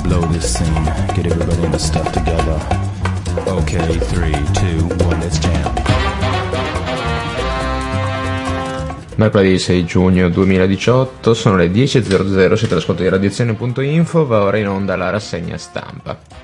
blow this scene. Get everybody in the stuff together. Okay, 3, 2, 1, let's jam. Mercoledì 6 giugno 2018, sono le 10.00, siete all'ascolto di Radiazione.info, va ora in onda la rassegna stampa.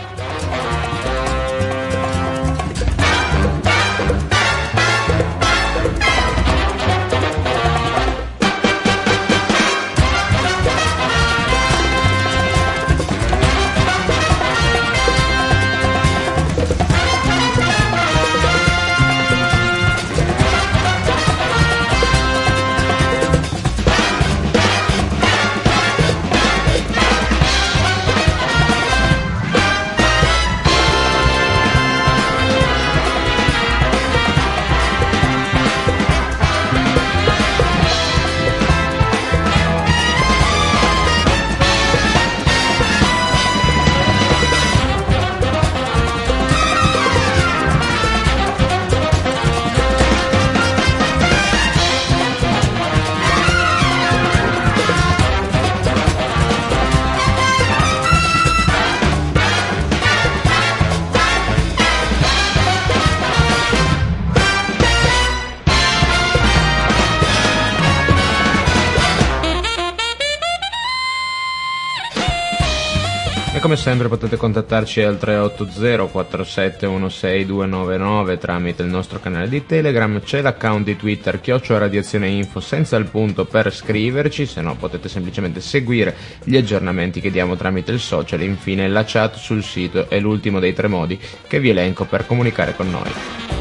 Come sempre potete contattarci al 380 4716 299 tramite il nostro canale di Telegram, c'è l'account di Twitter @radiazioneinfo senza il punto per scriverci, se no potete semplicemente seguire gli aggiornamenti che diamo tramite il social, infine la chat sul sito è l'ultimo dei 3 modi che vi elenco per comunicare con noi.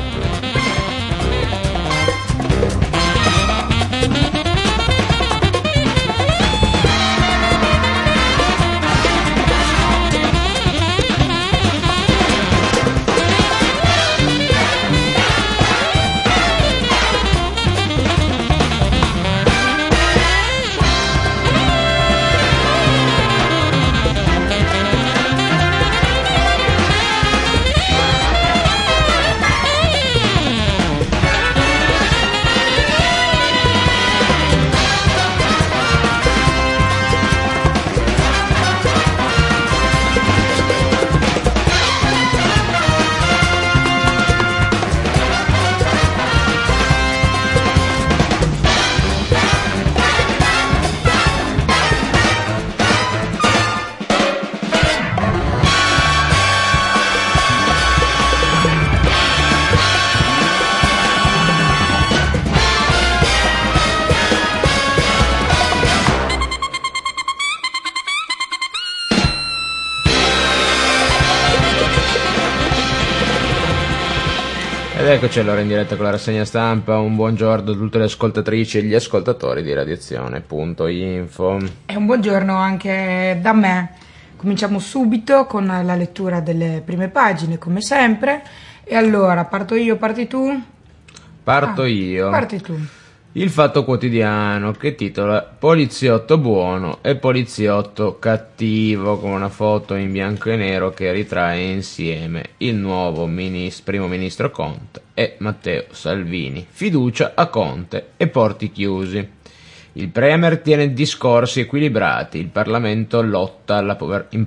Eccoci allora in diretta con la rassegna stampa, un buongiorno a tutte le ascoltatrici e gli ascoltatori di Radiazione.info. E un buongiorno anche da me. Cominciamo subito con la lettura delle prime pagine, come sempre. E allora, parto io, parti tu? Parto io. Parti tu. Il Fatto Quotidiano, che titola Poliziotto buono e poliziotto cattivo, con una foto in bianco e nero che ritrae insieme il nuovo primo ministro Conte e Matteo Salvini. Fiducia a Conte e porti chiusi. Il Premier tiene discorsi equilibrati, il Parlamento lotta alla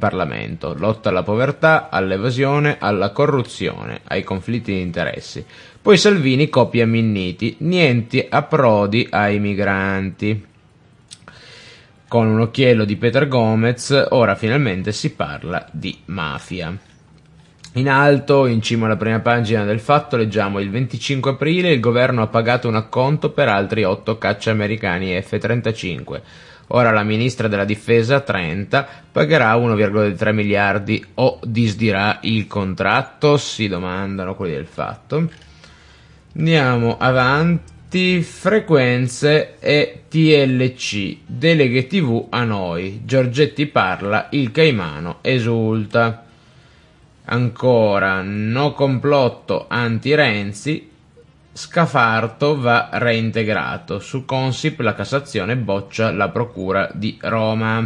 povertà, all'evasione, alla corruzione, ai conflitti di interessi. Poi Salvini copia Minniti, niente approdi ai migranti. Con un occhiello di Peter Gomez, ora finalmente si parla di mafia. In alto, in cima alla prima pagina del Fatto, leggiamo: il 25 aprile il governo ha pagato un acconto per altri 8 caccia americani F-35. Ora la ministra della difesa, Trenta, pagherà 1,3 miliardi o disdirà il contratto? Si domandano quelli del Fatto. Andiamo avanti. Frequenze e TLC, deleghe TV a noi. Giorgetti parla, il Caimano esulta. Ancora, no complotto anti-Renzi, Scafarto va reintegrato. Su Consip la Cassazione boccia la Procura di Roma.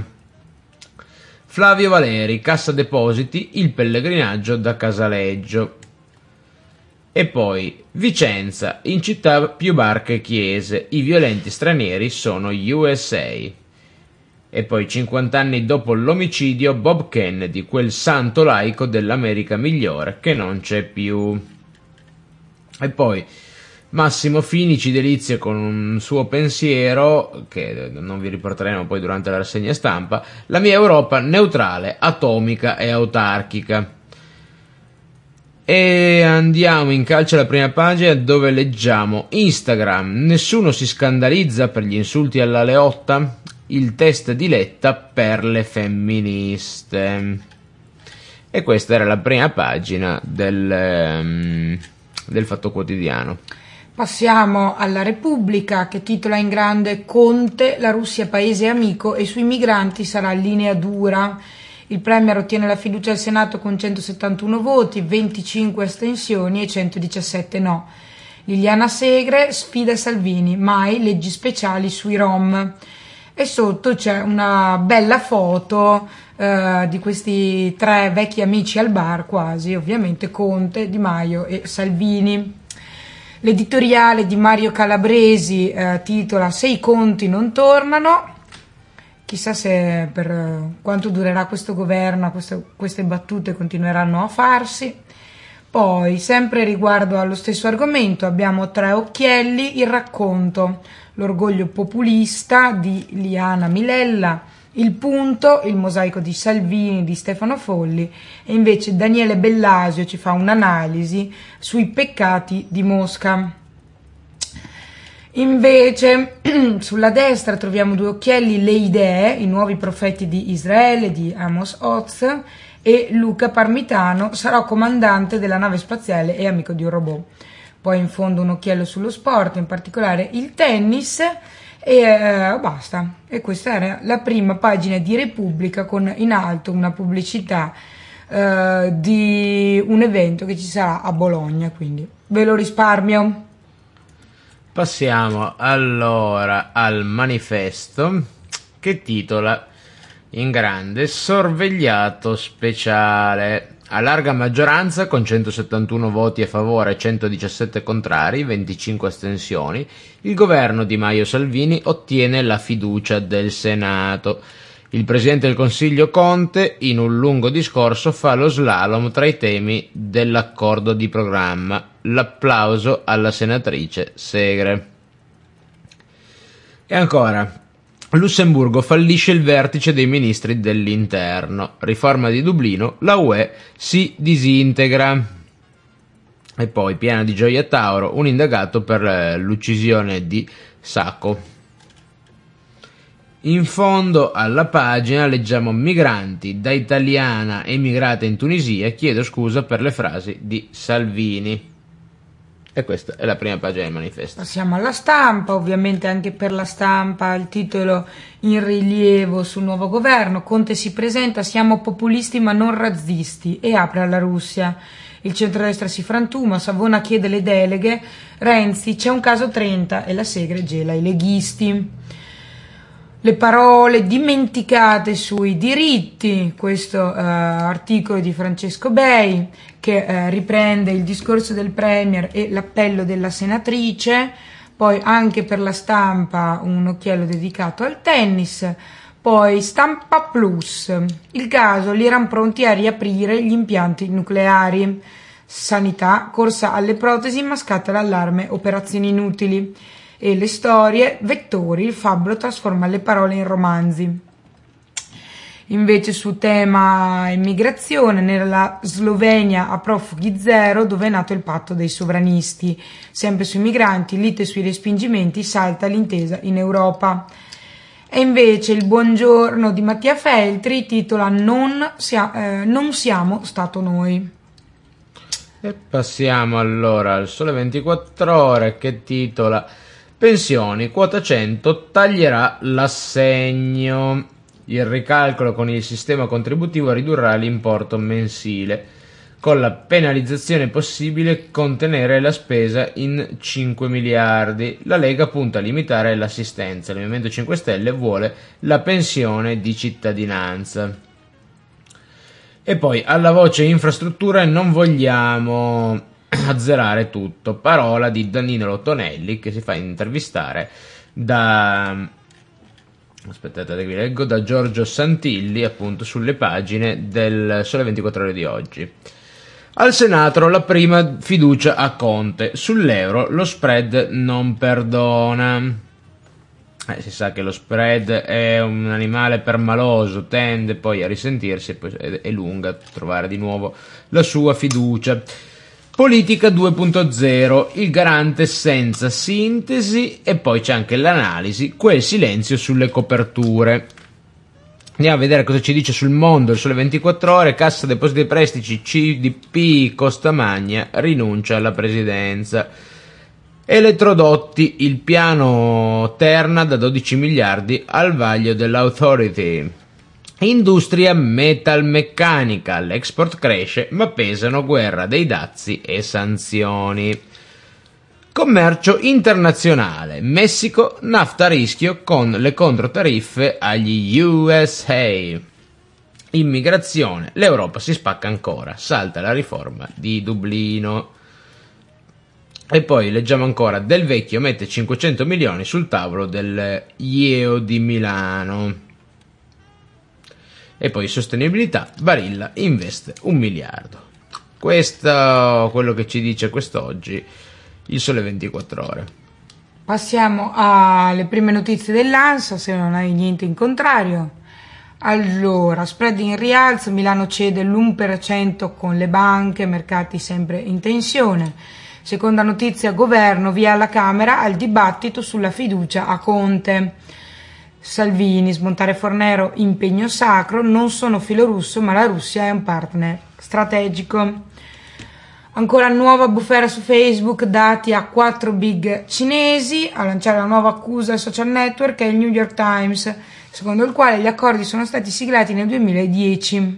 Flavio Valeri, Cassa Depositi, il pellegrinaggio da Casaleggio. E poi Vicenza, in città più bar che chiese, i violenti stranieri sono USA. E poi 50 anni dopo l'omicidio, Bob Kennedy, quel santo laico dell'America migliore che non c'è più. E poi Massimo Fini ci delizia con un suo pensiero, che non vi riporteremo poi durante la rassegna stampa: la mia Europa neutrale, atomica e autarchica. E andiamo in calcio alla prima pagina, dove leggiamo: Instagram, nessuno si scandalizza per gli insulti alla Leotta, il test di Letta per le femministe. E questa era la prima pagina del Fatto Quotidiano. Passiamo alla Repubblica, che titola in grande: Conte, la Russia paese amico e sui migranti sarà linea dura. Il Premier ottiene la fiducia al Senato con 171 voti, 25 astensioni e 117 no. Liliana Segre sfida Salvini, mai leggi speciali sui Rom. E sotto c'è una bella foto di questi tre vecchi amici al bar, quasi, ovviamente Conte, Di Maio e Salvini. L'editoriale di Mario Calabresi titola: Se i conti non tornano. Chissà se per quanto durerà questo governo queste battute continueranno a farsi. Poi, sempre riguardo allo stesso argomento, abbiamo Tre occhielli, il racconto, l'orgoglio populista di Liana Milella, Il punto, il mosaico di Salvini di Stefano Folli, e invece Daniele Bellasio ci fa un'analisi sui peccati di Mosca. Invece sulla destra troviamo Due occhielli, le idee, i nuovi profeti di Israele di Amos Oz, e Luca Parmitano, sarò comandante della nave spaziale e amico di un robot. Poi in fondo un occhiello sullo sport, in particolare il tennis, e basta. E questa era la prima pagina di Repubblica, con in alto una pubblicità di un evento che ci sarà a Bologna, quindi ve lo risparmio. Passiamo allora al Manifesto, che titola in grande: Sorvegliato speciale. A larga maggioranza, con 171 voti a favore e 117 contrari, 25 astensioni, il governo Di Maio-Salvini ottiene la fiducia del Senato. Il Presidente del Consiglio Conte, in un lungo discorso, fa lo slalom tra i temi dell'accordo di programma. L'applauso alla senatrice Segre. E ancora: Lussemburgo fallisce il vertice dei ministri dell'interno. Riforma di Dublino, la UE si disintegra. E poi, piena di Gioia Tauro, un indagato per l'uccisione di Sacco. In fondo alla pagina leggiamo: migranti, da italiana emigrata in Tunisia, chiedo scusa per le frasi di Salvini. E questa è la prima pagina del Manifesto. Passiamo alla Stampa, ovviamente anche per la Stampa il titolo in rilievo sul nuovo governo: Conte si presenta, siamo populisti ma non razzisti, e apre alla Russia. Il centrodestra si frantuma, Savona chiede le deleghe, Renzi c'è un caso 30 e la Segre gela i leghisti. Le parole dimenticate sui diritti, questo articolo di Francesco Bei, che riprende il discorso del Premier e l'appello della senatrice. Poi anche per la Stampa un occhiello dedicato al tennis. Poi Stampa Plus, il caso, l'Iran pronti a riaprire gli impianti nucleari. Sanità, corsa alle protesi ma scatta l'allarme, operazioni inutili. E le storie, vettori, il fabbro trasforma le parole in romanzi. Invece su tema immigrazione, nella Slovenia a profughi zero, dove è nato il patto dei sovranisti. Sempre sui migranti, lite sui respingimenti, salta l'intesa in Europa. E invece il buongiorno di Mattia Feltri titola non siamo stato noi. E passiamo allora al Sole 24 Ore, che titola: pensioni, quota 100 taglierà l'assegno. Il ricalcolo con il sistema contributivo ridurrà l'importo mensile. Con la penalizzazione possibile contenere la spesa in 5 miliardi. La Lega punta a limitare l'assistenza. Il Movimento 5 Stelle vuole la pensione di cittadinanza. E poi alla voce infrastrutture non vogliamo azzerare tutto. Parola di Danilo Tonelli, che si fa intervistare da Aspettate che vi leggo, da Giorgio Santilli, appunto, sulle pagine del Sole 24 Ore di oggi. Al Senato la prima fiducia a Conte. Sull'euro lo spread non perdona. Si sa che lo spread è un animale permaloso, tende poi a risentirsi e poi è lunga a trovare di nuovo la sua fiducia. Politica 2.0, il garante senza sintesi, e poi c'è anche l'analisi, quel silenzio sulle coperture. Andiamo a vedere cosa ci dice sul Mondo, il Sole 24 Ore, Cassa Depositi e Prestiti, CDP, Costamagna, rinuncia alla presidenza. Elettrodotti, il piano Terna da 12 miliardi al vaglio dell'Authority. Industria metalmeccanica, l'export cresce ma pesano guerra dei dazi e sanzioni. Commercio internazionale, Messico, nafta a rischio con le controtariffe agli USA. Immigrazione, l'Europa si spacca ancora, salta la riforma di Dublino. E poi leggiamo ancora, Del Vecchio mette 500 milioni sul tavolo del IEO di Milano. E poi sostenibilità, Barilla investe 1 miliardo. Questo quello che ci dice quest'oggi il Sole 24 Ore. Passiamo alle prime notizie dell'ANSA, se non hai niente in contrario. Allora, spread in rialzo, Milano cede l'1% con le banche, mercati sempre in tensione. Seconda notizia, governo via alla Camera al dibattito sulla fiducia a Conte. Salvini, smontare Fornero, impegno sacro, non sono filorusso ma la Russia è un partner strategico. Ancora nuova bufera su Facebook, dati a 4 big cinesi. A lanciare la nuova accusa ai social network è il New York Times, secondo il quale gli accordi sono stati siglati nel 2010.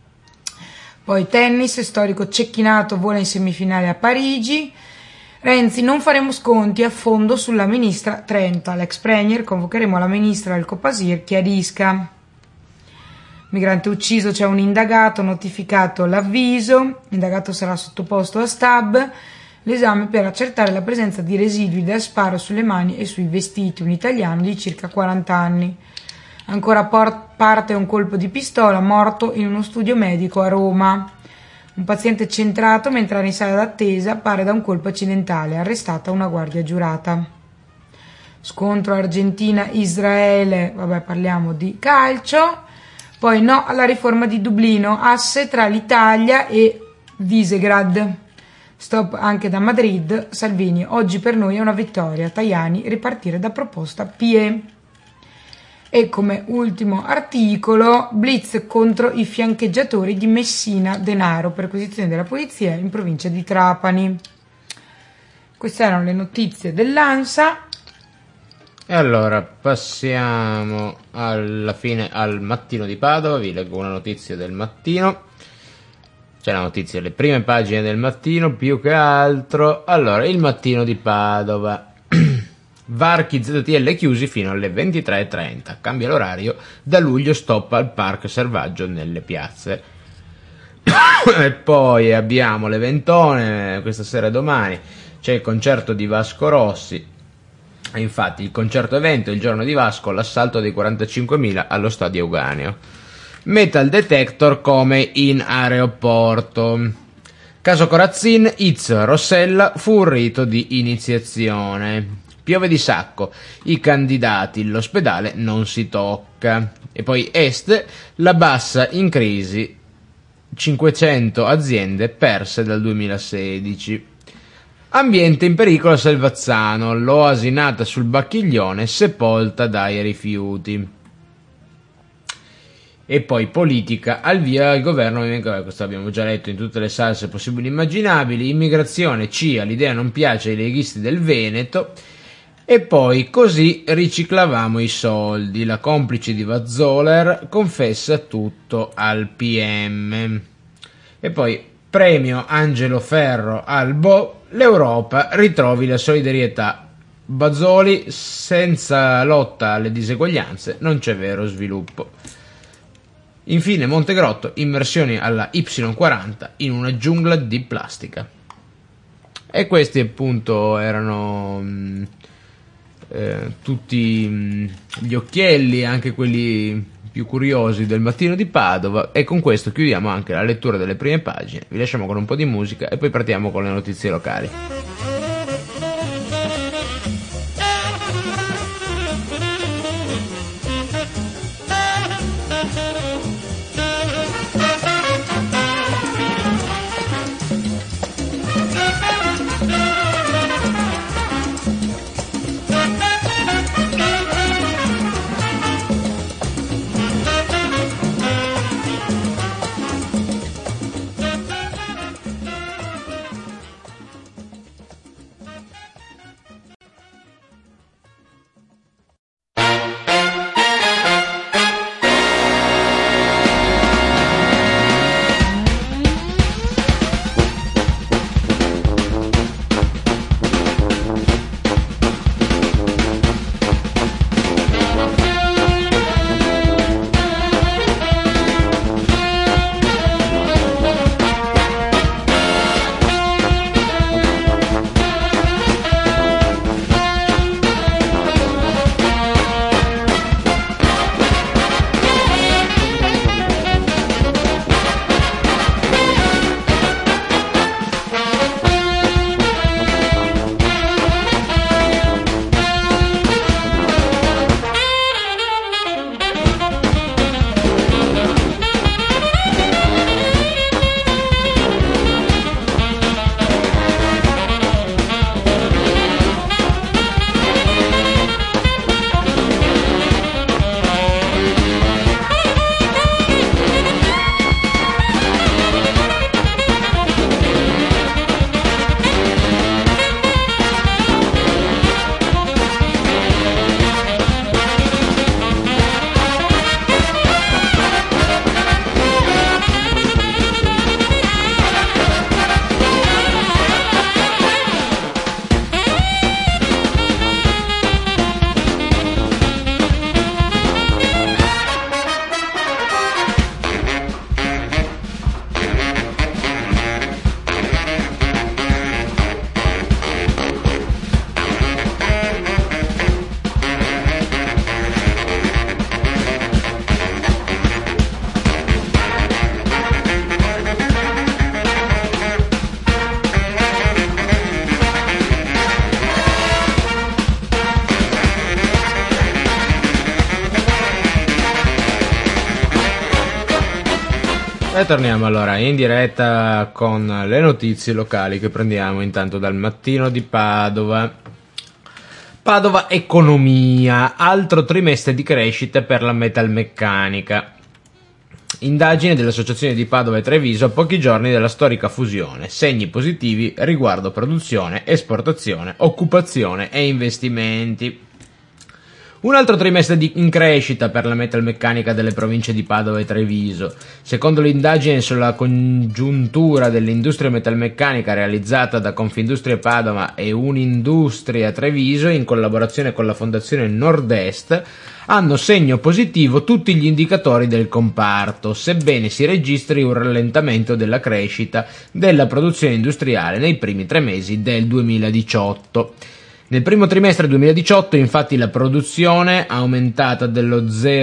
Poi tennis, storico Cecchinato vola in semifinale a Parigi. Renzi, non faremo sconti a fondo sulla ministra Trenta. L'ex premier, convocheremo la ministra del Copasir, chiarisca. Migrante ucciso, c'è un indagato, notificato l'avviso. L'indagato sarà sottoposto a stab. L'esame per accertare la presenza di residui da sparo sulle mani e sui vestiti. Un italiano di circa 40 anni. Ancora parte un colpo di pistola, morto in uno studio medico a Roma. Un paziente centrato mentre era in sala d'attesa pare da un colpo accidentale, arrestata una guardia giurata. Scontro Argentina-Israele, vabbè, parliamo di calcio. Poi no alla riforma di Dublino, asse tra l'Italia e Visegrad. Stop anche da Madrid. Salvini, oggi per noi è una vittoria. Tajani, ripartire da proposta PE. E come ultimo articolo, blitz contro i fiancheggiatori di Messina Denaro, perquisizione della polizia in provincia di Trapani. Queste erano le notizie dell'ANSA. E allora passiamo alla fine al Mattino di Padova. Vi leggo una notizia del Mattino. C'è la notizia, le prime pagine del Mattino più che altro. Allora, il Mattino di Padova. Varchi ZTL chiusi fino alle 23:30. Cambia l'orario. Da luglio stop al Parco Selvaggio nelle piazze. E poi abbiamo le Ventone. Questa sera e domani c'è il concerto di Vasco Rossi. Infatti il concerto evento il giorno di Vasco, l'assalto dei 45.000 allo stadio Euganeo. Metal detector come in aeroporto. Caso Corazzin, Iz Rossella fu un rito di iniziazione. Piove di sacco, i candidati, l'ospedale non si tocca. E poi Est, la bassa in crisi, 500 aziende perse dal 2016. Ambiente in pericolo a Selvazzano, l'oasi nata sul Bacchiglione sepolta dai rifiuti. E poi politica, al via il governo, questo abbiamo già letto in tutte le salse possibili e immaginabili. Immigrazione, CIA, l'idea non piace ai leghisti del Veneto. E poi così riciclavamo i soldi, la complice di Vazzoler confessa tutto al PM. E poi premio Angelo Ferro al Bo, l'Europa ritrovi la solidarietà. Bazzoli, senza lotta alle diseguaglianze non c'è vero sviluppo. Infine Montegrotto, immersioni alla Y40 in una giungla di plastica. E questi appunto erano tutti gli occhielli, anche quelli più curiosi del Mattino di Padova, e con questo chiudiamo anche la lettura delle prime pagine. Vi lasciamo con un po' di musica e poi partiamo con le notizie locali. E torniamo allora in diretta con le notizie locali che prendiamo intanto dal Mattino di Padova. Padova Economia, altro trimestre di crescita per la metalmeccanica. Indagine dell'Associazione di Padova e Treviso a pochi giorni dalla storica fusione. Segni positivi riguardo produzione, esportazione, occupazione e investimenti. Un altro trimestre in crescita per la metalmeccanica delle province di Padova e Treviso. Secondo l'indagine sulla congiuntura dell'industria metalmeccanica realizzata da Confindustria Padova e Unindustria Treviso in collaborazione con la Fondazione Nord-Est, hanno segno positivo tutti gli indicatori del comparto, sebbene si registri un rallentamento della crescita della produzione industriale nei primi 3 mesi del 2018. Nel primo trimestre 2018, infatti, la produzione aumentata dello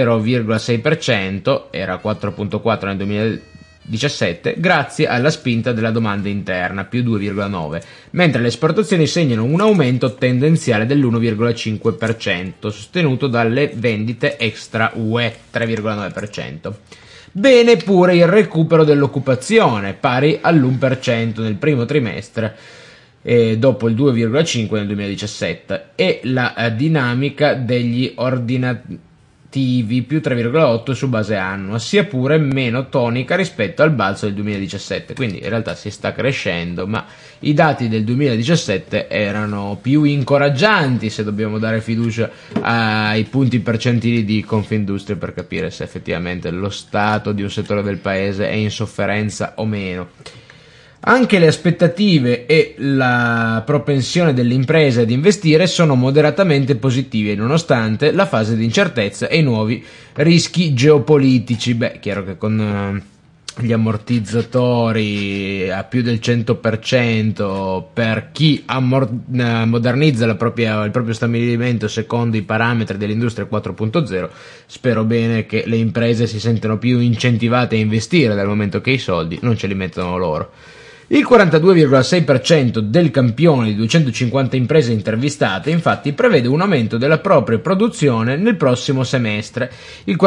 0,6%, era 4,4 nel 2017, grazie alla spinta della domanda interna, più 2,9%, mentre le esportazioni segnano un aumento tendenziale dell'1,5%, sostenuto dalle vendite extra UE, 3,9%. Bene pure il recupero dell'occupazione, pari all'1% nel primo trimestre, dopo il 2,5 nel 2017, e la dinamica degli ordinativi più 3,8 su base annua, sia pure meno tonica rispetto al balzo del 2017, quindi in realtà si sta crescendo, ma i dati del 2017 erano più incoraggianti, se dobbiamo dare fiducia ai punti percentili di Confindustria per capire se effettivamente lo stato di un settore del paese è in sofferenza o meno. Anche le aspettative e la propensione delle imprese ad investire sono moderatamente positive, nonostante la fase di incertezza e i nuovi rischi geopolitici. Chiaro che con gli ammortizzatori a più del 100% per chi modernizza il proprio stabilimento secondo i parametri dell'industria 4.0. Spero bene che le imprese si sentano più incentivate a investire, dal momento che i soldi non ce li mettono loro. Il 42,6% del campione di 250 imprese intervistate infatti prevede un aumento della propria produzione nel prossimo semestre, il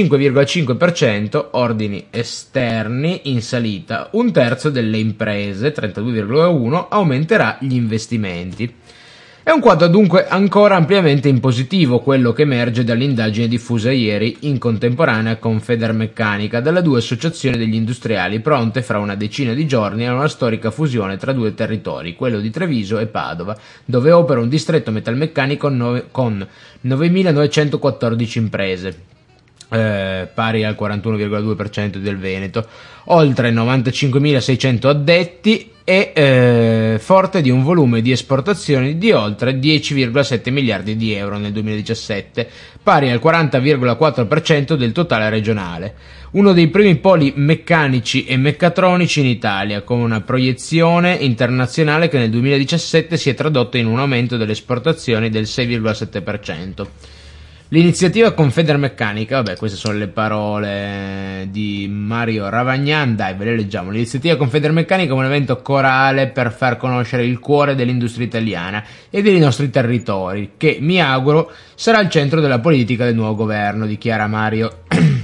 45,5% ordini esterni in salita, un terzo delle imprese, 32,1%, aumenterà gli investimenti. È un quadro dunque ancora ampiamente in positivo quello che emerge dall'indagine diffusa ieri in contemporanea con Federmeccanica dalle due associazioni degli industriali pronte fra una decina di giorni a una storica fusione tra due territori, quello di Treviso e Padova, dove opera un distretto metalmeccanico con 9.914 imprese. Pari al 41,2% del Veneto, oltre 95.600 addetti e forte di un volume di esportazioni di oltre 10,7 miliardi di euro nel 2017, pari al 40,4% del totale regionale. Uno dei primi poli meccanici e meccatronici in Italia, con una proiezione internazionale che nel 2017 si è tradotta in un aumento delle esportazioni del 6,7%. L'iniziativa Confedermeccanica, queste sono le parole di Mario Ravagnan, dai ve le leggiamo. L'iniziativa Confedermeccanica è un evento corale per far conoscere il cuore dell'industria italiana e dei nostri territori, che mi auguro sarà al centro della politica del nuovo governo, dichiara Mario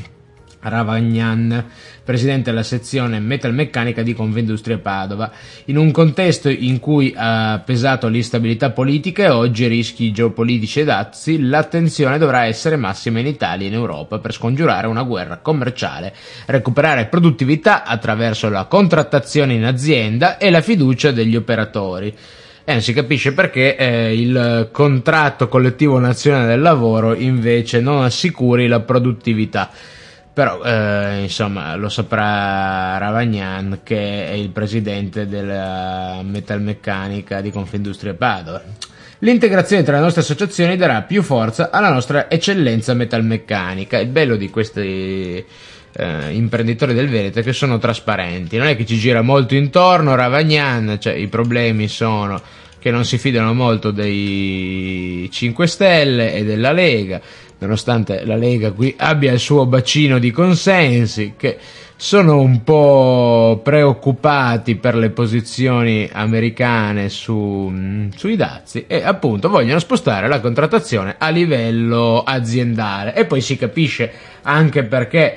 Ravagnan, presidente della sezione metalmeccanica di Confindustria Padova, in un contesto in cui ha pesato l'instabilità politica e oggi rischi geopolitici e dazi, l'attenzione dovrà essere massima in Italia e in Europa per scongiurare una guerra commerciale, recuperare produttività attraverso la contrattazione in azienda e la fiducia degli operatori. Non si capisce perché il contratto collettivo nazionale del lavoro invece non assicuri la produttività. Però insomma lo saprà Ravagnan, che è il presidente della metalmeccanica di Confindustria Padova. L'integrazione tra le nostre associazioni darà più forza alla nostra eccellenza metalmeccanica. Il bello di questi imprenditori del Veneto è che sono trasparenti, non è che ci gira molto intorno Ravagnan, cioè i problemi sono che non si fidano molto dei 5 Stelle e della Lega, nonostante la Lega qui abbia il suo bacino di consensi, che sono un po' preoccupati per le posizioni americane sui dazi e appunto vogliono spostare la contrattazione a livello aziendale. E poi si capisce anche perché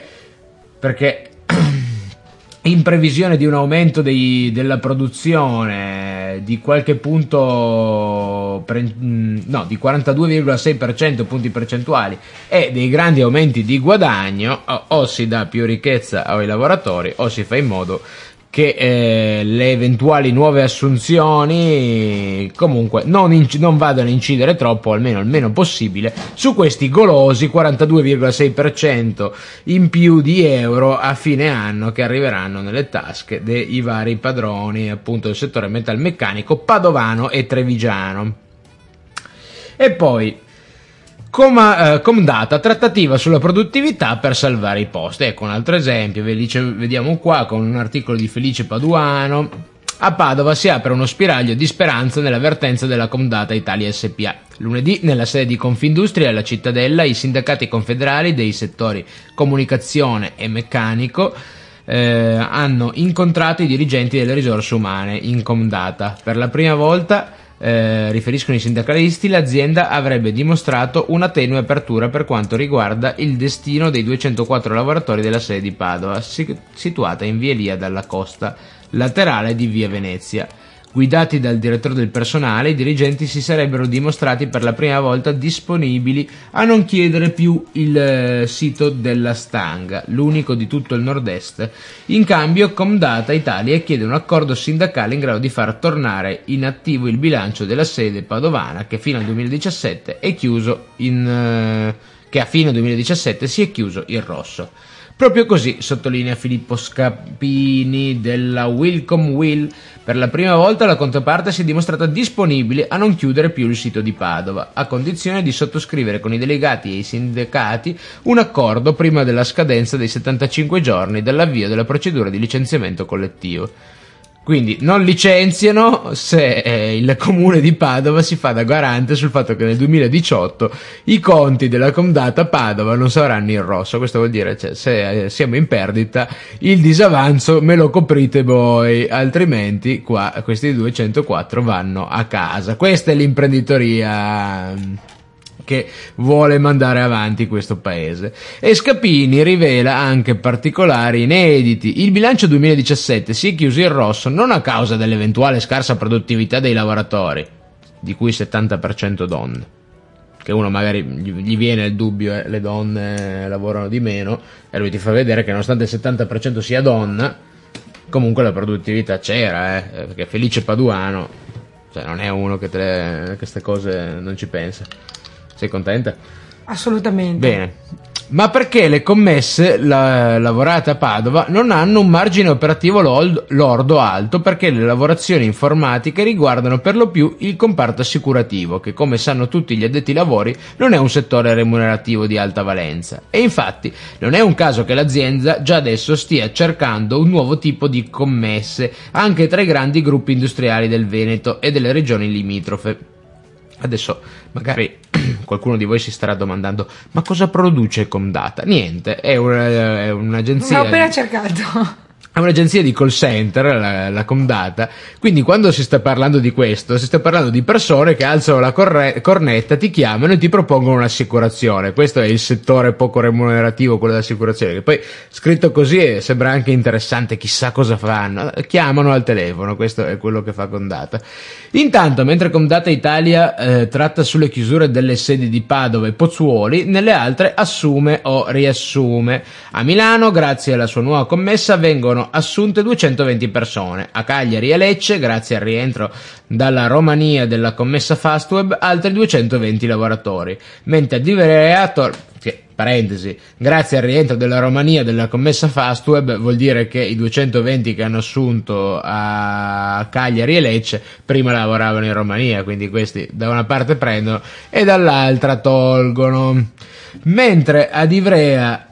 in previsione di un aumento della produzione di qualche punto, di 42,6% punti percentuali e dei grandi aumenti di guadagno, o si dà più ricchezza ai lavoratori o si fa in modo che le eventuali nuove assunzioni comunque non vadano a incidere troppo, almeno il meno possibile, su questi golosi 42,6% in più di euro a fine anno che arriveranno nelle tasche dei vari padroni appunto del settore metalmeccanico padovano e trevigiano. E poi Comdata, trattativa sulla produttività per salvare i posti. Ecco un altro esempio, vediamo qua con un articolo di Felice Paduano. A Padova si apre uno spiraglio di speranza nella vertenza della Comdata Italia SPA. Lunedì, nella sede di Confindustria alla Cittadella, i sindacati confederali dei settori comunicazione e meccanico hanno incontrato i dirigenti delle risorse umane in Comdata. Per la prima volta, riferiscono i sindacalisti, l'azienda avrebbe dimostrato una tenue apertura per quanto riguarda il destino dei 204 lavoratori della sede di Padova, situata in via Elia dalla costa laterale di via Venezia. Guidati dal direttore del personale, i dirigenti si sarebbero dimostrati per la prima volta disponibili a non chiedere più il sito della Stanga, l'unico di tutto il nord-est. In cambio, Comdata Italia chiede un accordo sindacale in grado di far tornare in attivo il bilancio della sede padovana, che fino al 2017 è chiuso che a fine 2017 si è chiuso in rosso. Proprio così, sottolinea Filippo Scapini della Wilcom Will, per la prima volta la controparte si è dimostrata disponibile a non chiudere più il sito di Padova, a condizione di sottoscrivere con i delegati e i sindacati un accordo prima della scadenza dei 75 giorni dall'avvio della procedura di licenziamento collettivo. Quindi non licenziano se il comune di Padova si fa da garante sul fatto che nel 2018 i conti della Comdata Padova non saranno in rosso. Questo vuol dire, cioè, se siamo in perdita, il disavanzo me lo coprite voi, altrimenti qua questi 204 vanno a casa. Questa è l'imprenditoria che vuole mandare avanti questo paese. E Scapini rivela anche particolari inediti. Il bilancio 2017 si è chiuso in rosso non a causa dell'eventuale scarsa produttività dei lavoratori, di cui 70% donne, che uno magari gli viene il dubbio, le donne lavorano di meno, e lui ti fa vedere che nonostante il 70% sia donna, comunque la produttività c'era, perché Felice Paduano, cioè, non è uno che queste cose non ci pensa. Sei contenta? Assolutamente. Bene. Ma perché le commesse lavorate a Padova non hanno un margine operativo lordo alto? Perché le lavorazioni informatiche riguardano per lo più il comparto assicurativo, che come sanno tutti gli addetti ai lavori non è un settore remunerativo di alta valenza. E infatti non è un caso che l'azienda già adesso stia cercando un nuovo tipo di commesse anche tra i grandi gruppi industriali del Veneto e delle regioni limitrofe. Adesso magari qualcuno di voi si starà domandando: ma cosa produce Comdata? Niente, è un'agenzia. L'ho appena cercato. È un'agenzia di call center, la Comdata, quindi quando si sta parlando di questo, si sta parlando di persone che alzano la cornetta, ti chiamano e ti propongono un'assicurazione. Questo è il settore poco remunerativo, quello dell'assicurazione, che poi scritto così sembra anche interessante, chissà cosa fanno. Chiamano al telefono, questo è quello che fa Comdata. Intanto, mentre Comdata Italia tratta sulle chiusure delle sedi di Padova e Pozzuoli, nelle altre assume o riassume. A Milano, grazie alla sua nuova commessa, vengono assunte 220 persone. A Cagliari e Lecce, grazie al rientro dalla Romania della commessa Fastweb, altri 220 lavoratori. Mentre a Ivrea, parentesi, grazie al rientro della Romania della commessa Fastweb, vuol dire che i 220 che hanno assunto a Cagliari e Lecce prima lavoravano in Romania, quindi questi da una parte prendono e dall'altra tolgono. Mentre ad Ivrea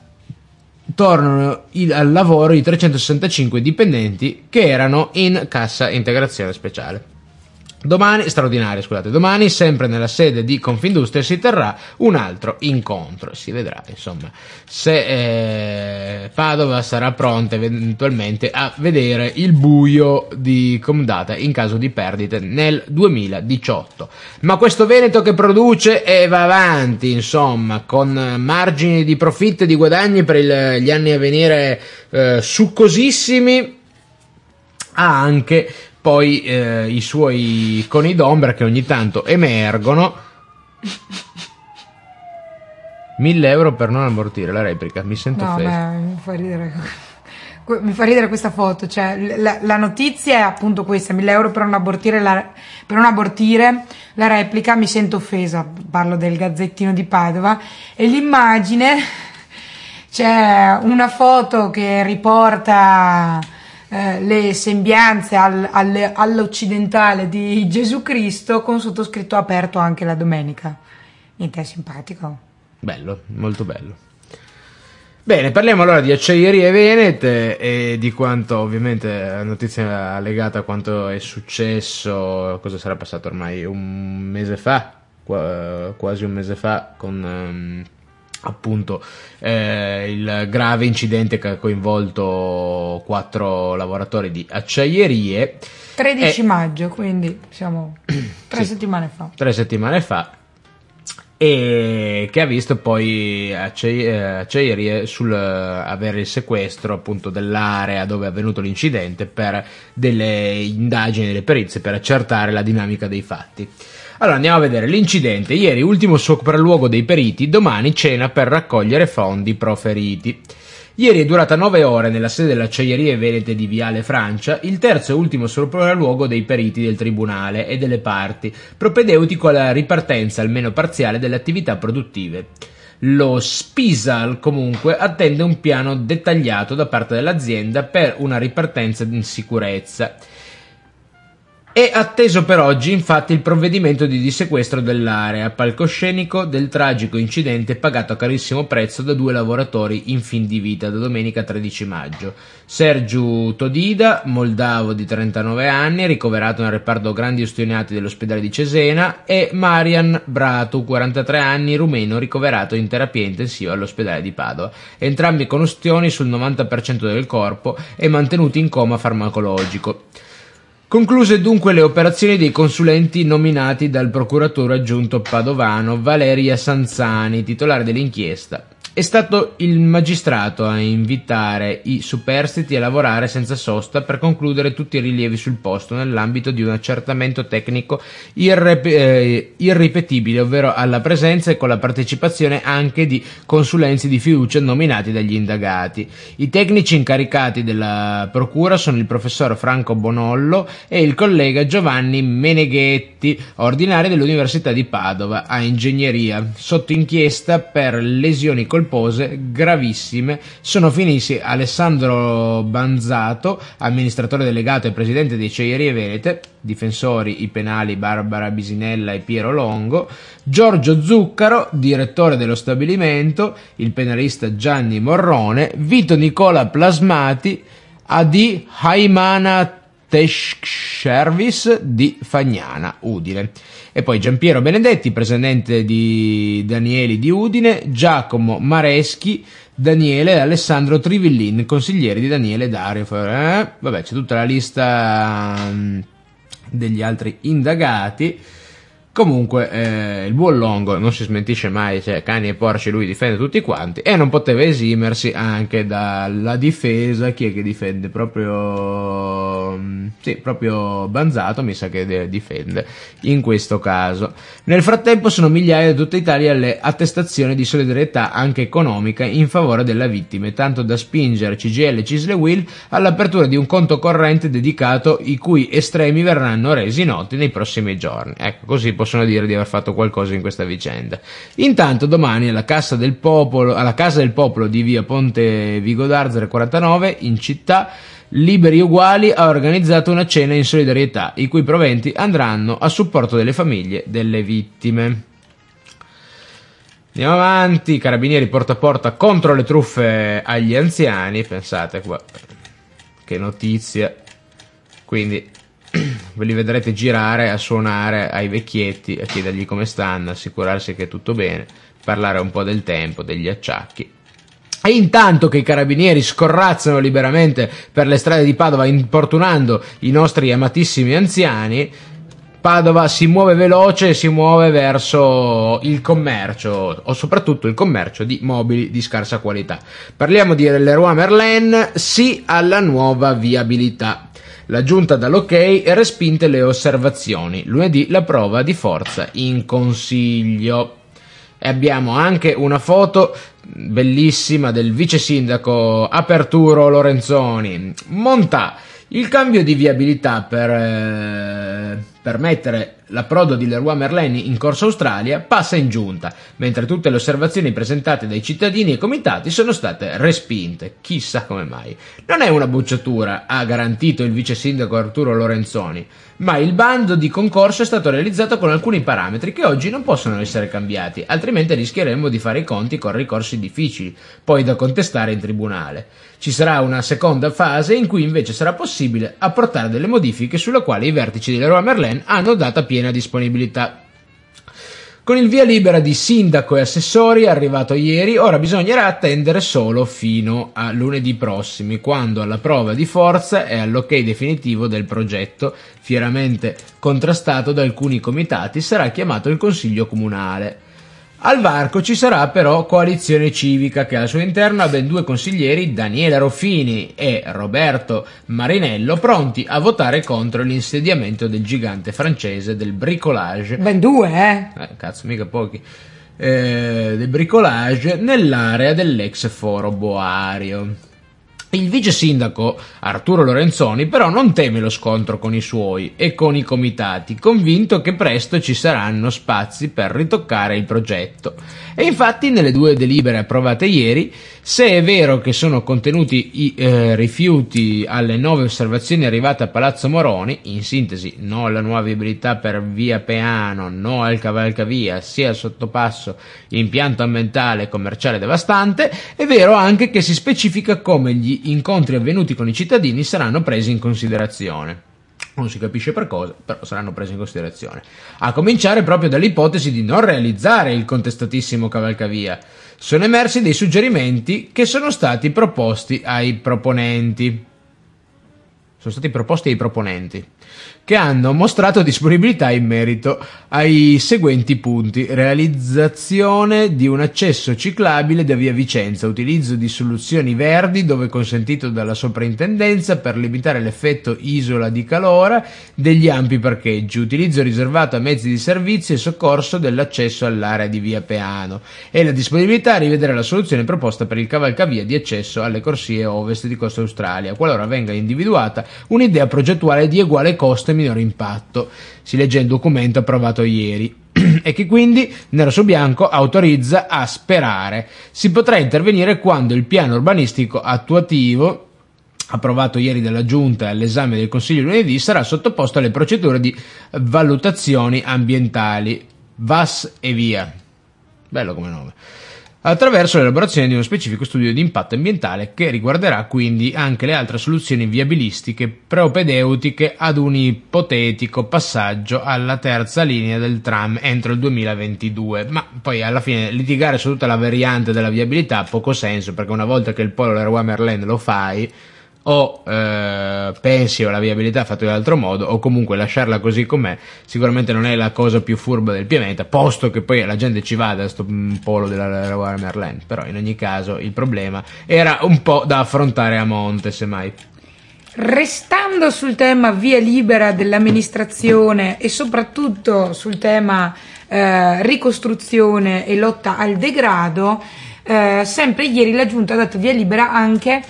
tornano al lavoro i 365 dipendenti che erano in cassa integrazione speciale. Domani, sempre nella sede di Confindustria, si terrà un altro incontro. Si vedrà, insomma, se Padova sarà pronta eventualmente a vedere il buio di Comdata in caso di perdite nel 2018. Ma questo Veneto che produce e va avanti, insomma, con margini di profitto e di guadagni per gli anni a venire succosissimi, ha anche poi i suoi coni d'ombra che ogni tanto emergono. 1.000 euro per non ammortire la replica, mi sento offeso. Mi fa ridere questa foto, cioè la notizia è appunto questa: 1.000 euro per non abortire la replica, mi sento offesa, parlo del Gazzettino di Padova, e l'immagine, c'è una foto che riporta le sembianze all'occidentale di Gesù Cristo, con sottoscritto aperto anche la domenica. Niente, è simpatico. Bello, molto bello. Bene, parliamo allora di Acciaierie Venete e di quanto, ovviamente, la notizia legata a quanto è successo, cosa sarà passato ormai un mese fa, quasi un mese fa, con appunto il grave incidente che ha coinvolto 4 lavoratori di acciaierie. 13 maggio, quindi siamo 3 settimane fa. 3 settimane fa, e che ha visto poi acciaierie sul avere il sequestro appunto dell'area dove è avvenuto l'incidente per delle indagini, delle perizie per accertare la dinamica dei fatti. Allora andiamo a vedere l'incidente. Ieri ultimo sopralluogo dei periti, domani cena per raccogliere fondi pro feriti. Ieri è durata 9 ore nella sede delle Acciaierie Venete di Viale Francia il terzo e ultimo sopralluogo dei periti del tribunale e delle parti, propedeutico alla ripartenza almeno parziale delle attività produttive. Lo Spisal comunque attende un piano dettagliato da parte dell'azienda per una ripartenza in sicurezza. È atteso per oggi infatti il provvedimento di dissequestro dell'area palcoscenico del tragico incidente pagato a carissimo prezzo da 2 lavoratori in fin di vita da domenica 13 maggio. Sergiu Todida, moldavo di 39 anni, ricoverato nel reparto grandi ustionati dell'ospedale di Cesena, e Marian Bratu, 43 anni, rumeno, ricoverato in terapia intensiva all'ospedale di Padova. Entrambi con ustioni sul 90% del corpo e mantenuti in coma farmacologico. Concluse dunque le operazioni dei consulenti nominati dal procuratore aggiunto padovano Valeria Sanzani, titolare dell'inchiesta. È stato il magistrato a invitare i superstiti a lavorare senza sosta per concludere tutti i rilievi sul posto nell'ambito di un accertamento tecnico irripetibile, ovvero alla presenza e con la partecipazione anche di consulenti di fiducia nominati dagli indagati. I tecnici incaricati della procura sono il professor Franco Bonollo e il collega Giovanni Meneghetti, ordinari dell'Università di Padova a ingegneria. Sotto inchiesta per lesioni colpose gravissime sono finiti Alessandro Banzato, amministratore delegato e presidente di Acciaierie Venete, difensori i penali Barbara Bisinella e Piero Longo, Giorgio Zuccaro, direttore dello stabilimento, il penalista Gianni Morrone, Vito Nicola Plasmati, Adi Haimana Service di Fagnana, Udine. E poi Giampiero Benedetti, presidente di Danieli di Udine, Giacomo Mareschi, Daniele e Alessandro Trivillin, consiglieri di Daniele Dario. Vabbè, c'è tutta la lista degli altri indagati. Comunque il buon Longo non si smentisce mai, cioè cani e porci lui difende tutti quanti, e non poteva esimersi anche dalla difesa. Chi è che difende? Proprio Banzato mi sa che difende in questo caso. Nel frattempo sono migliaia da tutta Italia le attestazioni di solidarietà anche economica in favore della vittima, tanto da spingere CGIL e Cisle all'apertura di un conto corrente dedicato, i cui estremi verranno resi noti nei prossimi giorni. Ecco, così possono dire di aver fatto qualcosa in questa vicenda. Intanto domani alla Casa del Popolo di via Ponte Vigo d'Arzere 49 in città, Liberi Uguali ha organizzato una cena in solidarietà, i cui proventi andranno a supporto delle famiglie delle vittime. Andiamo avanti. Carabinieri porta a porta contro le truffe agli anziani. Pensate qua, che notizia. Quindi ve li vedrete girare a suonare ai vecchietti, a chiedergli come stanno, assicurarsi che è tutto bene, parlare un po' del tempo, degli acciacchi. E intanto che i carabinieri scorrazzano liberamente per le strade di Padova importunando i nostri amatissimi anziani, Padova si muove veloce e si muove verso il commercio, o soprattutto il commercio di mobili di scarsa qualità. Parliamo di Leroy Merlin, sì alla nuova viabilità. La giunta dà l'ok e respinte le osservazioni. Lunedì la prova di forza in consiglio. E abbiamo anche una foto bellissima del vice sindaco Aperturo Lorenzoni. Montà. Il cambio di viabilità per permettere l'approdo di Leroy Merlin in Corso Australia passa in giunta, mentre tutte le osservazioni presentate dai cittadini e comitati sono state respinte. Chissà come mai. Non è una bocciatura, ha garantito il vice sindaco Arturo Lorenzoni, ma il bando di concorso è stato realizzato con alcuni parametri che oggi non possono essere cambiati, altrimenti rischieremmo di fare i conti con ricorsi difficili, poi da contestare in tribunale. Ci sarà una seconda fase in cui invece sarà possibile apportare delle modifiche sulle quali i vertici di Leroy Merlin hanno data piena disponibilità. Con il via libera di sindaco e assessori arrivato ieri, ora bisognerà attendere solo fino a lunedì prossimi, quando alla prova di forza e all'ok definitivo del progetto, fieramente contrastato da alcuni comitati, sarà chiamato il Consiglio Comunale. Al varco ci sarà però Coalizione Civica, che al suo interno ha ben 2 consiglieri, Daniela Ruffini e Roberto Marinello, pronti a votare contro l'insediamento del gigante francese del bricolage. Ben 2, Cazzo, mica pochi. Del bricolage nell'area dell'ex foro Boario. Il vice sindaco Arturo Lorenzoni però non teme lo scontro con i suoi e con i comitati, convinto che presto ci saranno spazi per ritoccare il progetto. E infatti nelle 2 delibere approvate ieri, se è vero che sono contenuti i rifiuti alle 9 osservazioni arrivate a Palazzo Moroni, in sintesi no alla nuova viabilità per via Peano, no al cavalcavia, sia al sottopasso impianto ambientale e commerciale devastante, è vero anche che si specifica come gli incontri avvenuti con i cittadini saranno presi in considerazione. Non si capisce per cosa, però saranno presi in considerazione. A cominciare proprio dall'ipotesi di non realizzare il contestatissimo cavalcavia. Sono emersi dei suggerimenti che sono stati proposti ai proponenti. Che hanno mostrato disponibilità in merito ai seguenti punti: realizzazione di un accesso ciclabile da via Vicenza, utilizzo di soluzioni verdi dove consentito dalla soprintendenza per limitare l'effetto isola di calore degli ampi parcheggi, utilizzo riservato a mezzi di servizio e soccorso dell'accesso all'area di via Peano, e la disponibilità a rivedere la soluzione proposta per il cavalcavia di accesso alle corsie ovest di Costa Australia, qualora venga individuata un'idea progettuale di uguale costo e minore impatto, si legge il documento approvato ieri, e che quindi, nero su bianco, autorizza a sperare. Si potrà intervenire quando il piano urbanistico attuativo, approvato ieri dalla Giunta e all'esame del Consiglio lunedì, sarà sottoposto alle procedure di valutazioni ambientali, VAS e via. Bello come nome. Attraverso l'elaborazione di uno specifico studio di impatto ambientale che riguarderà quindi anche le altre soluzioni viabilistiche propedeutiche ad un ipotetico passaggio alla terza linea del tram entro il 2022. Ma poi alla fine litigare su tutta la variante della viabilità ha poco senso, perché una volta che il polo Leroy Merlin lo fai, o pensi alla viabilità fatto in altro modo, o comunque lasciarla così com'è sicuramente non è la cosa più furba del pianeta, posto che poi la gente ci vada a sto polo della Leroy Merlin. Però in ogni caso il problema era un po' da affrontare a monte, semmai. Restando sul tema via libera dell'amministrazione e soprattutto sul tema ricostruzione e lotta al degrado, sempre ieri la Giunta ha dato via libera anche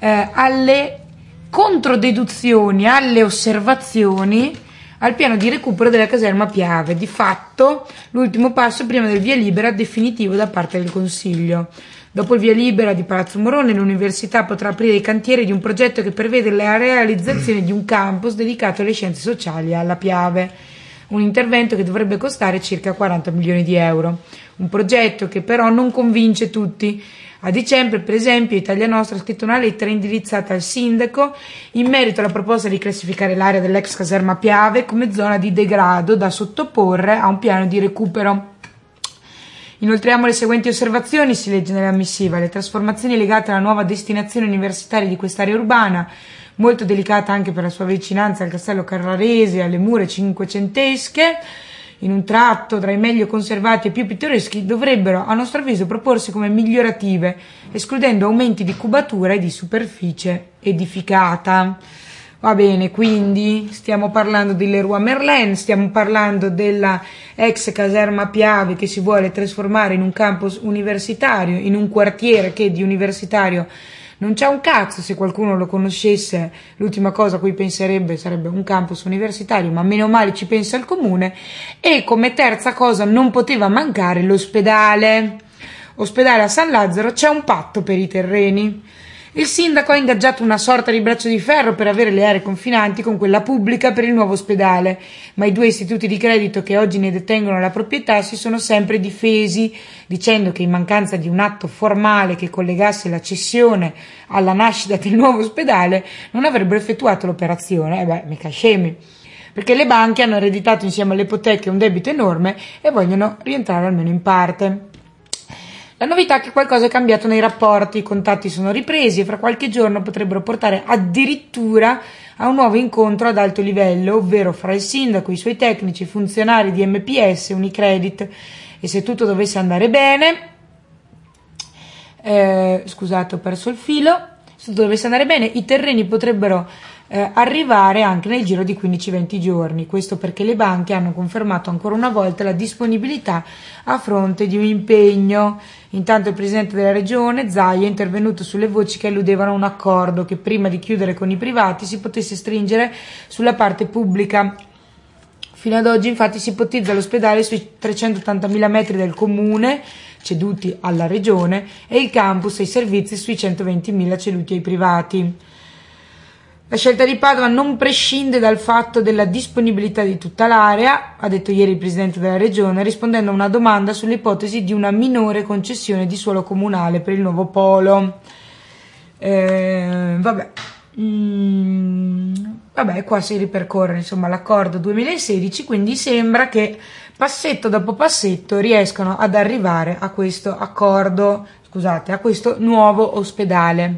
alle controdeduzioni, alle osservazioni al piano di recupero della caserma Piave, di fatto l'ultimo passo prima del via libera definitivo da parte del Consiglio. Dopo il via libera di Palazzo Morone, l'università potrà aprire i cantieri di un progetto che prevede la realizzazione di un campus dedicato alle scienze sociali alla Piave, un intervento che dovrebbe costare circa 40 milioni di euro, un progetto che però non convince tutti. A dicembre, per esempio, Italia Nostra ha scritto una lettera indirizzata al sindaco in merito alla proposta di classificare l'area dell'ex caserma Piave come zona di degrado da sottoporre a un piano di recupero. Inoltriamo le seguenti osservazioni, si legge nella missiva: le trasformazioni legate alla nuova destinazione universitaria di quest'area urbana, molto delicata anche per la sua vicinanza al castello Carrarese e alle mura cinquecentesche, in un tratto tra i meglio conservati e più pittoreschi, dovrebbero a nostro avviso proporsi come migliorative, escludendo aumenti di cubatura e di superficie edificata. Va bene, quindi stiamo parlando di Leroy Merlin, stiamo parlando della ex caserma Piave che si vuole trasformare in un campus universitario, in un quartiere che di universitario non c'è un cazzo. Se qualcuno lo conoscesse, l'ultima cosa a cui penserebbe sarebbe un campus universitario, ma meno male ci pensa il comune. E come terza cosa non poteva mancare l'ospedale. Ospedale a San Lazzaro, c'è un patto per i terreni. Il sindaco ha ingaggiato una sorta di braccio di ferro per avere le aree confinanti con quella pubblica per il nuovo ospedale, ma i due istituti di credito che oggi ne detengono la proprietà si sono sempre difesi, dicendo che in mancanza di un atto formale che collegasse la cessione alla nascita del nuovo ospedale non avrebbero effettuato l'operazione. Mica scemi, perché le banche hanno ereditato insieme alle ipoteche un debito enorme e vogliono rientrare almeno in parte. La novità è che qualcosa è cambiato nei rapporti, i contatti sono ripresi e fra qualche giorno potrebbero portare addirittura a un nuovo incontro ad alto livello, ovvero fra il sindaco, i suoi tecnici, i funzionari di MPS, Unicredit. E se tutto dovesse andare bene, scusate, ho perso il filo, se tutto dovesse andare bene, i terreni potrebbero arrivare anche nel giro di 15-20 giorni. Questo perché le banche hanno confermato ancora una volta la disponibilità a fronte di un impegno. Intanto il presidente della regione Zaia è intervenuto sulle voci che alludevano a un accordo che prima di chiudere con i privati si potesse stringere sulla parte pubblica. Fino ad oggi infatti si ipotizza l'ospedale sui 380.000 metri del comune ceduti alla regione e il campus e i servizi sui 120.000 ceduti ai privati. La scelta di Padova non prescinde dal fatto della disponibilità di tutta l'area, ha detto ieri il presidente della regione, rispondendo a una domanda sull'ipotesi di una minore concessione di suolo comunale per il nuovo polo. Vabbè, qua si ripercorre insomma l'accordo 2016, quindi sembra che passetto dopo passetto riescano ad arrivare a questo accordo, a questo nuovo ospedale.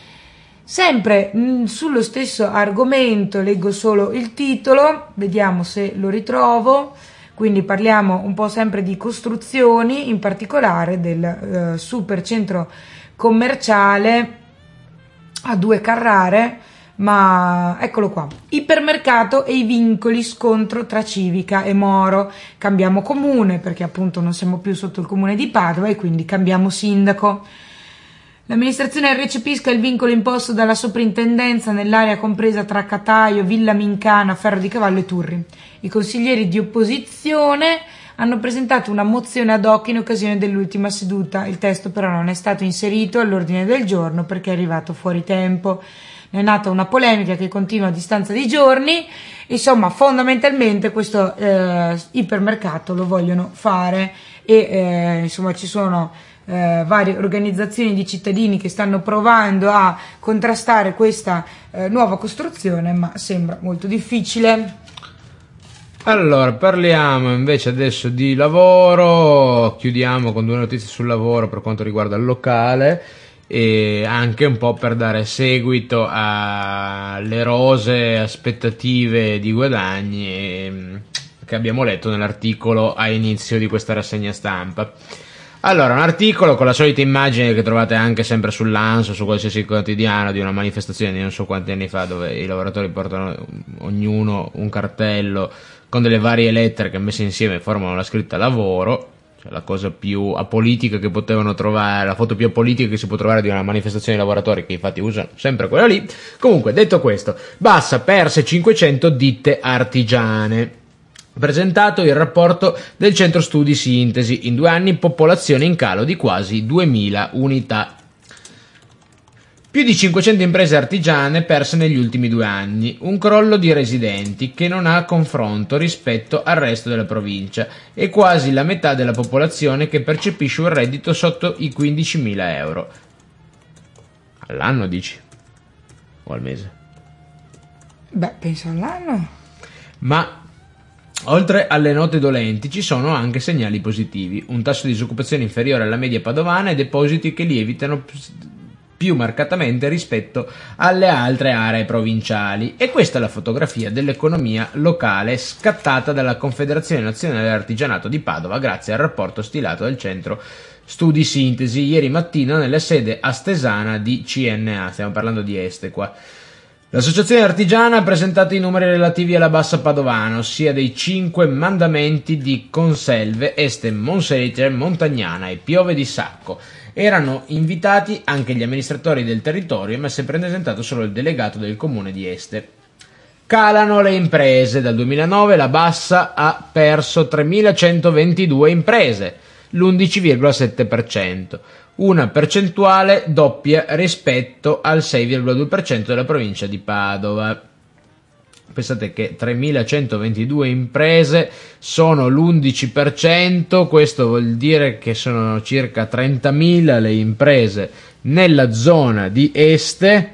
Sempre sullo stesso argomento, leggo solo il titolo, vediamo se lo ritrovo. Quindi parliamo un po' sempre di costruzioni, in particolare del super centro commerciale a 2 Carrare, ma eccolo qua. Ipermercato e i vincoli, scontro tra Civica e Moro. Cambiamo comune perché appunto non siamo più sotto il comune di Padova e quindi cambiamo sindaco. L'amministrazione recepisca il vincolo imposto dalla soprintendenza nell'area compresa tra Cataio, Villa Mincana, Ferro di Cavallo e Turri. I consiglieri di opposizione hanno presentato una mozione ad hoc in occasione dell'ultima seduta. Il testo però non è stato inserito all'ordine del giorno perché è arrivato fuori tempo. Ne è nata una polemica che continua a distanza di giorni. Insomma, fondamentalmente questo ipermercato lo vogliono fare e insomma ci sono varie organizzazioni di cittadini che stanno provando a contrastare questa nuova costruzione, ma sembra molto difficile. Allora, parliamo invece adesso di lavoro, chiudiamo con 2 notizie sul lavoro per quanto riguarda il locale e anche un po' per dare seguito alle rosee aspettative di guadagni che abbiamo letto nell'articolo a inizio di questa rassegna stampa. Allora, un articolo con la solita immagine che trovate anche sempre sull'Anso, su qualsiasi quotidiano, di una manifestazione di non so quanti anni fa dove i lavoratori portano ognuno un cartello con delle varie lettere che messe insieme formano la scritta lavoro, cioè la cosa più apolitica che potevano trovare, la foto più apolitica che si può trovare di una manifestazione di lavoratori, che infatti usano sempre quella lì. Comunque, detto questo, Bassa perse 500 ditte artigiane. Presentato il rapporto del centro studi Sintesi, in 2 anni popolazione in calo di quasi 2000 unità. Più di 500 imprese artigiane perse negli ultimi 2 anni, un crollo di residenti che non ha confronto rispetto al resto della provincia e quasi la metà della popolazione che percepisce un reddito sotto i 15.000 euro. All'anno dici? O al mese? Beh, penso all'anno. Ma oltre alle note dolenti ci sono anche segnali positivi, un tasso di disoccupazione inferiore alla media padovana e depositi che lievitano più marcatamente rispetto alle altre aree provinciali. E questa è la fotografia dell'economia locale scattata dalla Confederazione Nazionale dell'Artigianato di Padova grazie al rapporto stilato dal centro studi Sintesi ieri mattina nella sede astesana di CNA, stiamo parlando di Este qua. L'associazione artigiana ha presentato i numeri relativi alla Bassa Padovana, ossia dei 5 mandamenti di Conselve, Este, Monselice, Montagnana e Piove di Sacco. Erano invitati anche gli amministratori del territorio, ma si è presentato solo il delegato del comune di Este. Calano le imprese. Dal 2009 la Bassa ha perso 3.122 imprese, l'11,7%. Una percentuale doppia rispetto al 6,2% della provincia di Padova. Pensate che 3.122 imprese sono l'11%, questo vuol dire che sono circa 30.000 le imprese nella zona di Este,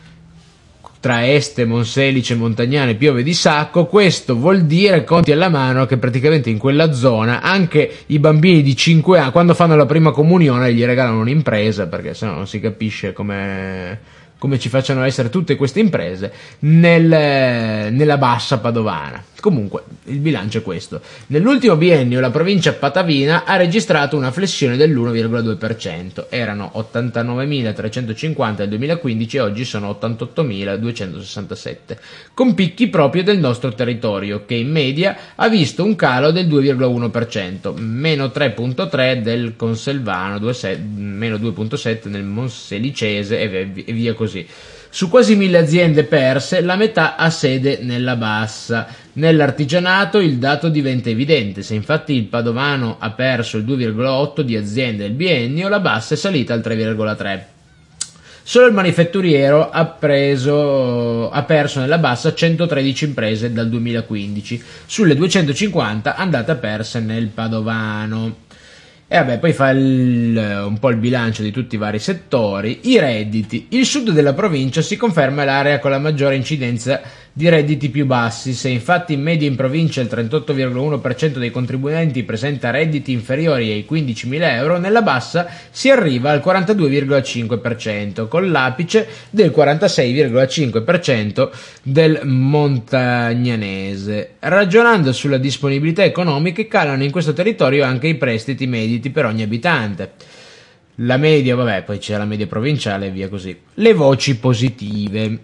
tra Este, Monselice, Montagnana e Piove di Sacco. Questo vuol dire, conti alla mano, che praticamente in quella zona anche i bambini di 5 anni, quando fanno la prima comunione, gli regalano un'impresa, perché sennò non si capisce come ci facciano essere tutte queste imprese nella Bassa Padovana. Comunque, il bilancio è questo. Nell'ultimo biennio la provincia patavina ha registrato una flessione dell'1,2%. Erano 89.350 nel 2015 e oggi sono 88.267, con picchi proprio del nostro territorio, che in media ha visto un calo del 2,1%, meno 3,3 del Conselvano, meno 2,7 nel Monselicese e via così. Su quasi 1.000 aziende perse, la metà ha sede nella Bassa. Nell'artigianato il dato diventa evidente. Se infatti il Padovano ha perso il 2,8 di aziende nel biennio, la Bassa è salita al 3,3. Solo il manifatturiero ha perso nella Bassa 113 imprese dal 2015, sulle 250 andate perse nel Padovano. E vabbè, poi fa un po' il bilancio di tutti i vari settori. I redditi. Il sud della provincia si conferma l'area con la maggiore incidenza di redditi più bassi. Se infatti in media in provincia il 38,1% dei contribuenti presenta redditi inferiori ai 15.000 euro, nella Bassa si arriva al 42,5%, con l'apice del 46,5% del montagnanese. Ragionando sulla disponibilità economica, calano in questo territorio anche i prestiti mediti per ogni abitante. La media, vabbè, poi c'è la media provinciale e via così. Le voci positive.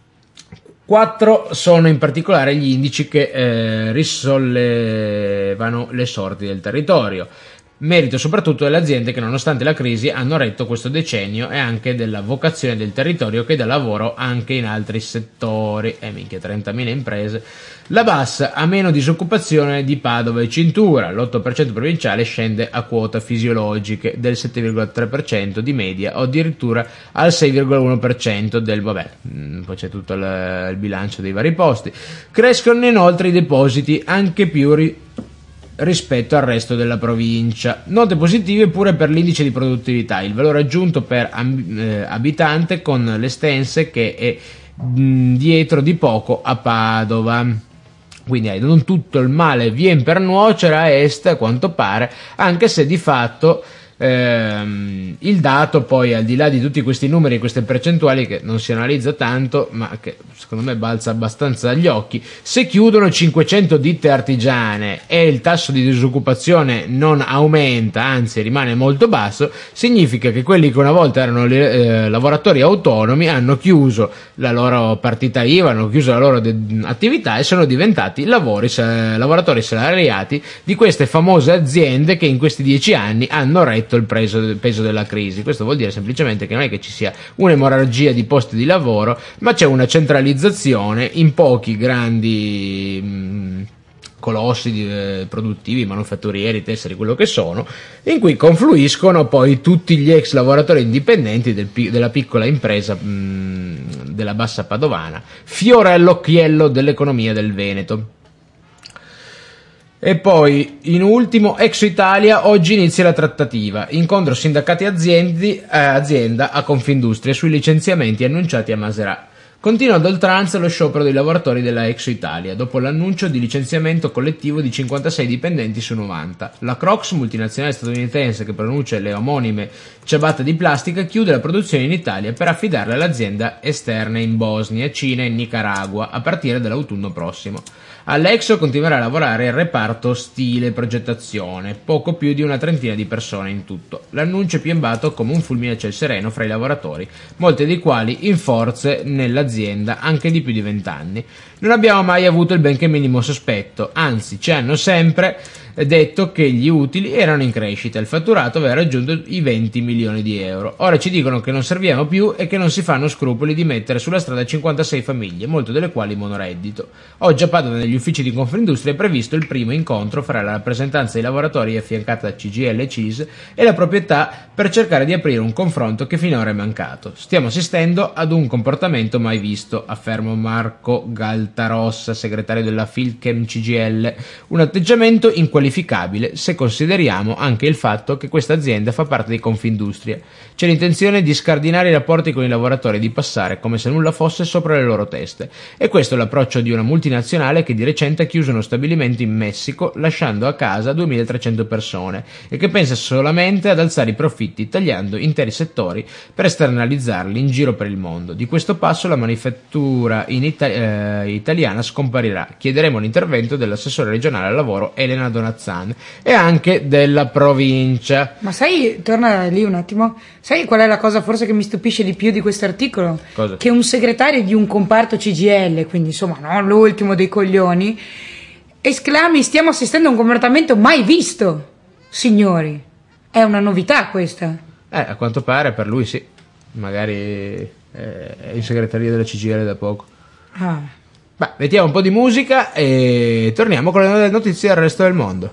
4 sono in particolare gli indici che risollevano le sorti del territorio. Merito soprattutto delle aziende che nonostante la crisi hanno retto questo decennio e anche della vocazione del territorio che dà lavoro anche in altri settori. 30.000 imprese. La Bassa ha meno disoccupazione di Padova e Cintura, l'8% provinciale scende a quota fisiologiche del 7,3% di media o addirittura al 6,1% del poi c'è tutto il bilancio dei vari posti. Crescono inoltre i depositi anche più rispetto al resto della provincia. Note positive pure per l'indice di produttività, il valore aggiunto per abitante con l'Estense che è dietro di poco a Padova. Quindi non tutto il male viene per nuocere a est, a quanto pare, anche se di fatto il dato poi, al di là di tutti questi numeri e queste percentuali che non si analizza tanto ma che secondo me balza abbastanza agli occhi, se chiudono 500 ditte artigiane e il tasso di disoccupazione non aumenta, anzi rimane molto basso, significa che quelli che una volta erano lavoratori autonomi hanno chiuso la loro partita IVA, hanno chiuso la loro attività e sono diventati lavoratori salariati di queste famose aziende che in questi 10 anni hanno retto il peso della crisi. Questo vuol dire semplicemente che non è che ci sia un'emorragia di posti di lavoro, ma c'è una centralizzazione in pochi grandi colossi produttivi, manufatturieri, tesseri, quello che sono, in cui confluiscono poi tutti gli ex lavoratori indipendenti della piccola impresa della Bassa Padovana, fiore all'occhiello dell'economia del Veneto. E poi, in ultimo, Exo Italia, oggi inizia la trattativa, incontro sindacati azienda a Confindustria sui licenziamenti annunciati a Maserà. Continua ad oltranza lo sciopero dei lavoratori della Exo Italia, dopo l'annuncio di licenziamento collettivo di 56 dipendenti su 90. La Crocs, multinazionale statunitense che produce le omonime ciabatte di plastica, chiude la produzione in Italia per affidarla all'azienda esterne in Bosnia, Cina e Nicaragua a partire dall'autunno prossimo. All'Exo continuerà a lavorare il reparto stile e progettazione, poco più di una trentina di persone in tutto. L'annuncio è piombato come un fulmine a ciel sereno fra i lavoratori, molti dei quali in forze nell'azienda anche di più di 20 anni. Non abbiamo mai avuto il benché minimo sospetto, anzi ci hanno sempre detto che gli utili erano in crescita, il fatturato aveva raggiunto i 20 milioni di euro. Ora ci dicono che non serviamo più e che non si fanno scrupoli di mettere sulla strada 56 famiglie, molte delle quali monoreddito. Oggi a Padova negli uffici di Confindustria è previsto il primo incontro fra la rappresentanza dei lavoratori affiancata da CGIL e CIS e la proprietà per cercare di aprire un confronto che finora è mancato. Stiamo assistendo ad un comportamento mai visto, afferma Marco Galtarossa, segretario della Filchem CGIL, un atteggiamento in quel inqualificabile se consideriamo anche il fatto che questa azienda fa parte di Confindustria. C'è l'intenzione di scardinare i rapporti con i lavoratori e di passare come se nulla fosse sopra le loro teste. E questo è l'approccio di una multinazionale che di recente ha chiuso uno stabilimento in Messico lasciando a casa 2300 persone e che pensa solamente ad alzare i profitti tagliando interi settori per esternalizzarli in giro per il mondo. Di questo passo la manifattura italiana scomparirà. Chiederemo l'intervento dell'assessore regionale al lavoro Elena Donazzan e anche della provincia. Ma sai, torna lì un attimo, sai qual è la cosa forse che mi stupisce di più di questo articolo? Cosa? Che un segretario di un comparto CGIL, quindi insomma non l'ultimo dei coglioni, esclami: stiamo assistendo a un comportamento mai visto, signori. È una novità questa. A quanto pare per lui sì, magari è in segreteria della CGIL da poco. Beh, mettiamo un po' di musica e torniamo con le notizie del resto del mondo.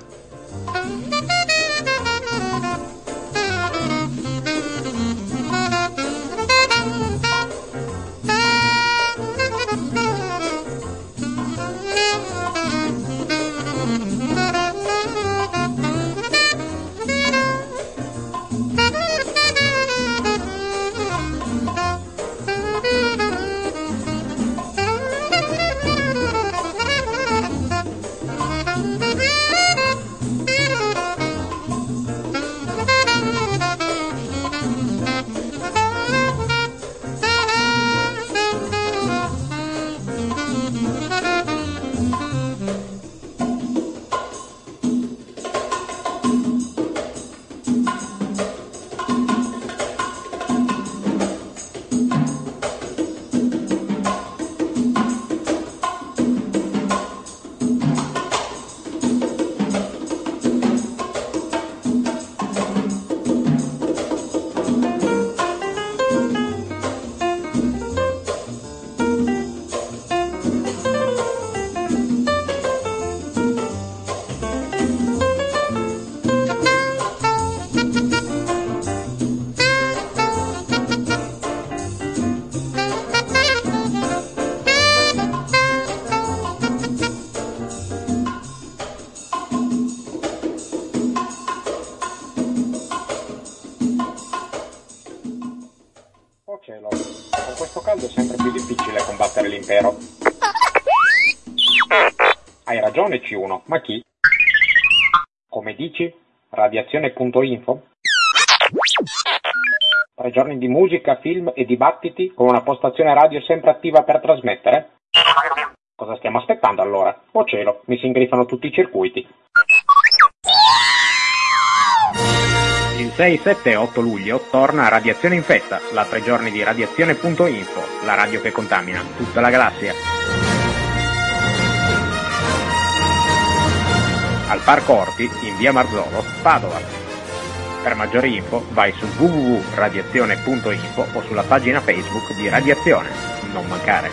Con questo caldo è sempre più difficile combattere l'impero. Hai ragione C1, ma chi? Come dici? Radiazione.info? 3 giorni di musica, film e dibattiti con una postazione radio sempre attiva per trasmettere? Cosa stiamo aspettando allora? Oh cielo, mi si ingrifano tutti i circuiti. Il 6, 7 e 8 luglio torna Radiazione in Festa, la 3 giorni di Radiazione.info, la radio che contamina tutta la galassia. Al Parco Orti, in via Marzolo, Padova. Per maggiori info vai su www.radiazione.info o sulla pagina Facebook di Radiazione. Non mancare.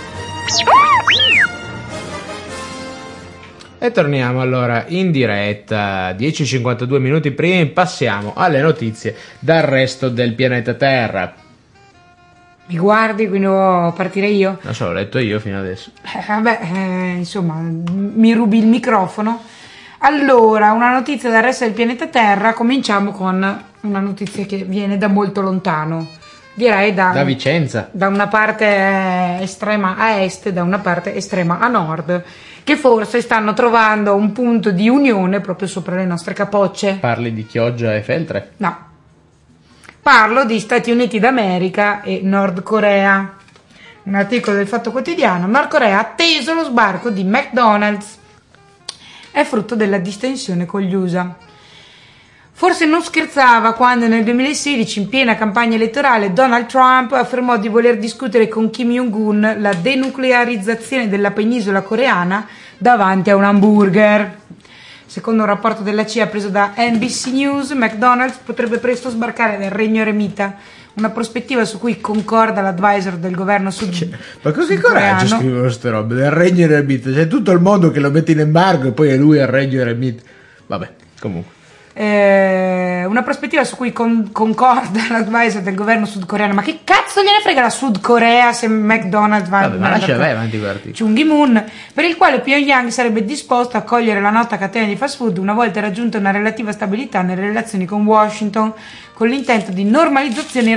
E torniamo allora in diretta 10:52 minuti prima, passiamo alle notizie dal resto del pianeta Terra. Mi guardi, quindi partirei io? Non so, l'ho letto io fino adesso. Insomma, mi rubi il microfono. Allora, una notizia dal resto del pianeta Terra. Cominciamo con una notizia che viene da molto lontano. Direi da Vicenza. Da una parte estrema a est, da una parte estrema a nord, che forse stanno trovando un punto di unione proprio sopra le nostre capocce. Parli di Chioggia e Feltre? No. Parlo di Stati Uniti d'America e Nord Corea. Un articolo del Fatto Quotidiano. Nord Corea ha atteso lo sbarco di McDonald's. È frutto della distensione con gli USA. Forse non scherzava quando nel 2016, in piena campagna elettorale, Donald Trump affermò di voler discutere con Kim Jong-un la denuclearizzazione della penisola coreana davanti a un hamburger. Secondo un rapporto della CIA preso da NBC News, McDonald's potrebbe presto sbarcare nel Regno Eremita, una prospettiva su cui concorda l'advisor del governo ma con che coraggio scrivono queste robe del Regno Eremita? C'è tutto il mondo che lo mette in embargo e poi è lui al Regno Eremita. Vabbè, comunque. una prospettiva su cui concorda l'advisor del governo sudcoreano. Ma che cazzo gliene frega la Sud Corea se McDonald's va Vabbè, ma lascia vai avanti con l'articolo. Chung Gi-moon, per il quale Pyongyang sarebbe disposto a cogliere la nota catena di fast food una volta raggiunta una relativa stabilità nelle relazioni con Washington, con l'intento di normalizzare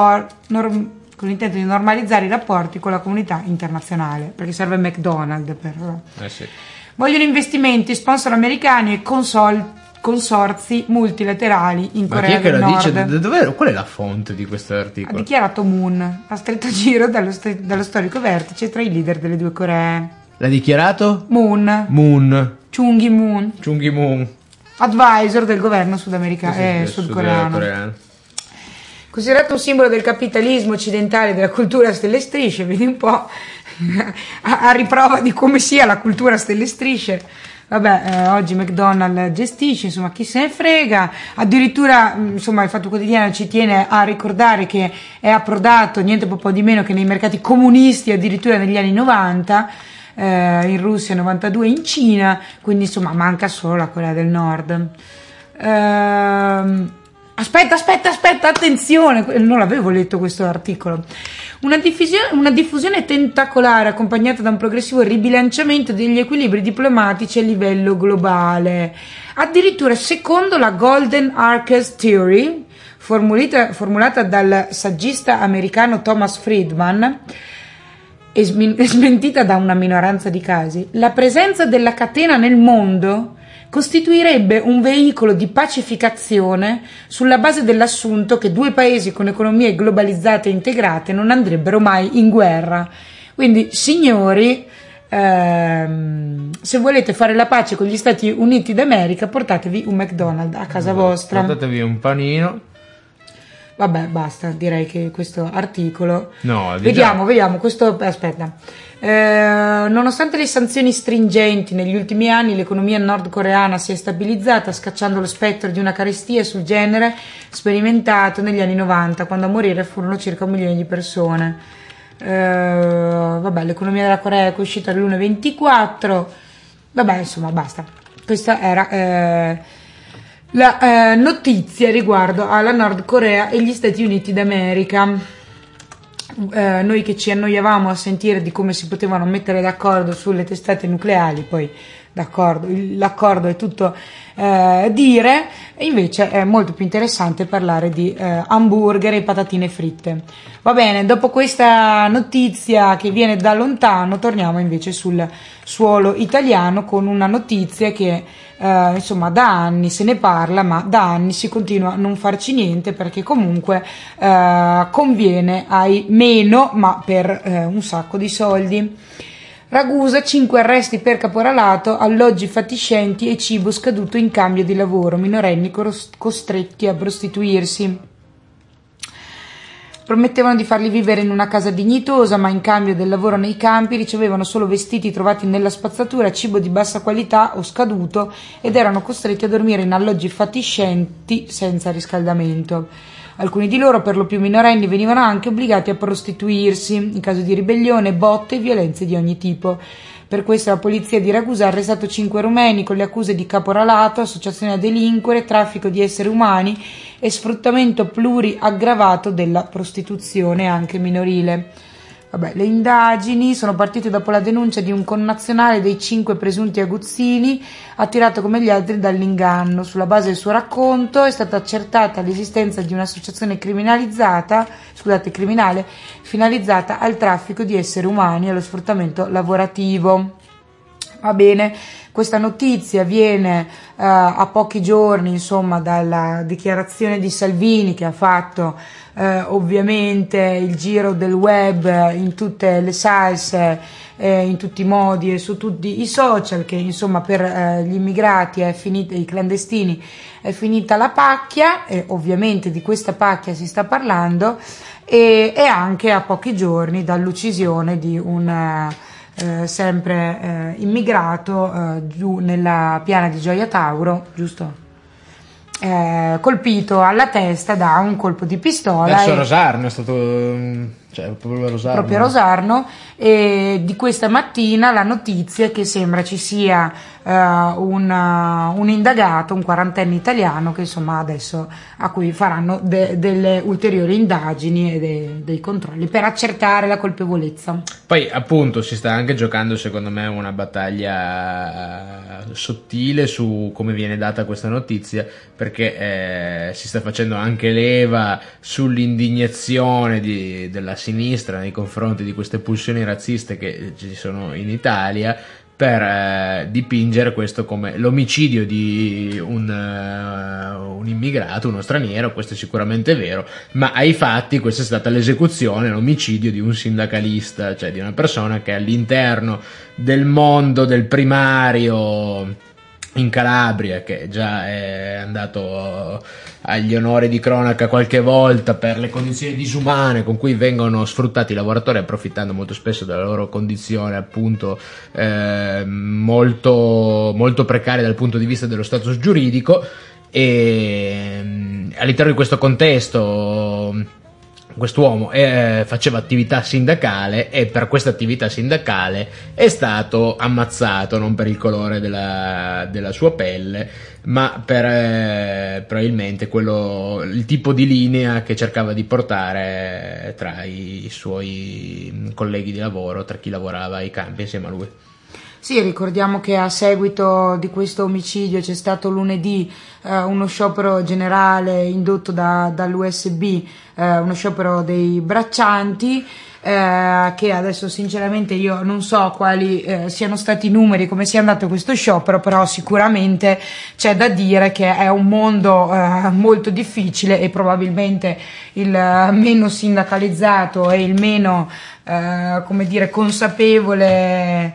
i rapporti con la comunità internazionale, perché serve McDonald's per... Sì. Vogliono investimenti, sponsor americani e consorzi multilaterali in Ma chi Corea è che del lo Nord. dice? Qual è la fonte di questo Ha articolo? dichiarato Moon, a stretto giro dallo storico vertice tra i leader delle due Coree. L'ha dichiarato? Moon, Chung Gi-moon, Chung Gi-moon. advisor del governo sudcoreano. Considerato un simbolo del capitalismo occidentale e della cultura stelle strisce, vedi un po' a riprova di come sia la cultura stelle strisce. Vabbè, oggi McDonald's gestisce, insomma, chi se ne frega. Addirittura, insomma, il Fatto Quotidiano ci tiene a ricordare che è approdato niente po' di meno che nei mercati comunisti, addirittura negli anni 90, in Russia 92, in Cina, quindi insomma manca solo la Corea del Nord. Aspetta, attenzione, non l'avevo letto questo articolo. Una diffusione tentacolare accompagnata da un progressivo ribilanciamento degli equilibri diplomatici a livello globale. Addirittura, secondo la Golden Arches Theory, formulata dal saggista americano Thomas Friedman, e smentita da una minoranza di casi, la presenza della catena nel mondo costituirebbe un veicolo di pacificazione sulla base dell'assunto che due paesi con economie globalizzate e integrate non andrebbero mai in guerra. Quindi, signori, se volete fare la pace con gli Stati Uniti d'America, portatevi un McDonald's a casa vostra. Portatevi un panino. Vabbè, basta, direi che questo articolo... No, vediamo, questo... Aspetta. Nonostante le sanzioni stringenti, negli ultimi anni l'economia nordcoreana si è stabilizzata, scacciando lo spettro di una carestia sul genere sperimentato negli anni 90, quando a morire furono circa 1 milione di persone. Vabbè, l'economia della Corea è uscita all'1,24. Vabbè, insomma, basta. Questa era... la notizia riguardo alla Nord Corea e gli Stati Uniti d'America. Noi che ci annoiavamo a sentire di come si potevano mettere d'accordo sulle testate nucleari, poi l'accordo è tutto dire, e invece è molto più interessante parlare di hamburger e patatine fritte. Va bene, dopo questa notizia che viene da lontano, torniamo invece sul suolo italiano con una notizia che insomma da anni se ne parla, ma da anni si continua a non farci niente, perché comunque conviene ai meno, ma per un sacco di soldi. Ragusa, 5 arresti per caporalato, alloggi fatiscenti e cibo scaduto in cambio di lavoro, minorenni costretti a prostituirsi. Promettevano di farli vivere in una casa dignitosa, ma in cambio del lavoro nei campi ricevevano solo vestiti trovati nella spazzatura, cibo di bassa qualità o scaduto, ed erano costretti a dormire in alloggi fatiscenti senza riscaldamento. Alcuni di loro, per lo più minorenni, venivano anche obbligati a prostituirsi, in caso di ribellione, botte e violenze di ogni tipo. Per questo la polizia di Ragusa ha arrestato 5 rumeni con le accuse di caporalato, associazione a delinquere, traffico di esseri umani e sfruttamento pluriaggravato della prostituzione anche minorile. Vabbè, le indagini sono partite dopo la denuncia di un connazionale dei 5 presunti aguzzini, attirato come gli altri dall'inganno. Sulla base del suo racconto è stata accertata l'esistenza di un'associazione criminale finalizzata al traffico di esseri umani e allo sfruttamento lavorativo. Va bene, questa notizia viene a pochi giorni, insomma, dalla dichiarazione di Salvini, che ha fatto ovviamente il giro del web in tutte le salse, in tutti i modi e su tutti i social, che insomma per gli immigrati i clandestini è finita la pacchia, e ovviamente di questa pacchia si sta parlando, e anche a pochi giorni dall'uccisione di un sempre immigrato giù nella piana di Gioia Tauro, giusto? Colpito alla testa da un colpo di pistola. Verso Rosarno è stato cioè proprio a Rosarno. Proprio a Rosarno, e di questa mattina la notizia è che sembra ci sia un indagato, un quarantenne italiano che insomma adesso a cui faranno delle ulteriori indagini e dei controlli per accertare la colpevolezza. Poi appunto si sta anche giocando secondo me una battaglia sottile su come viene data questa notizia, perché si sta facendo anche leva sull'indignazione della sinistra nei confronti di queste pulsioni razziste che ci sono in Italia, per dipingere questo come l'omicidio di un immigrato, uno straniero. Questo è sicuramente vero, ma ai fatti questa è stata l'esecuzione, l'omicidio di un sindacalista, cioè di una persona che all'interno del mondo del primario in Calabria, che già è andato agli onori di cronaca qualche volta per le condizioni disumane con cui vengono sfruttati i lavoratori, approfittando molto spesso della loro condizione appunto molto, molto precaria dal punto di vista dello status giuridico. E all'interno di questo contesto quest'uomo faceva attività sindacale, e per questa attività sindacale è stato ammazzato non per il colore della sua pelle, ma per probabilmente il tipo di linea che cercava di portare tra i suoi colleghi di lavoro, tra chi lavorava ai campi insieme a lui. Sì, ricordiamo che a seguito di questo omicidio c'è stato lunedì uno sciopero generale indotto dall'USB, uno sciopero dei braccianti, che adesso sinceramente io non so quali siano stati i numeri, come sia andato questo sciopero, però sicuramente c'è da dire che è un mondo molto difficile, e probabilmente il meno sindacalizzato e il meno consapevole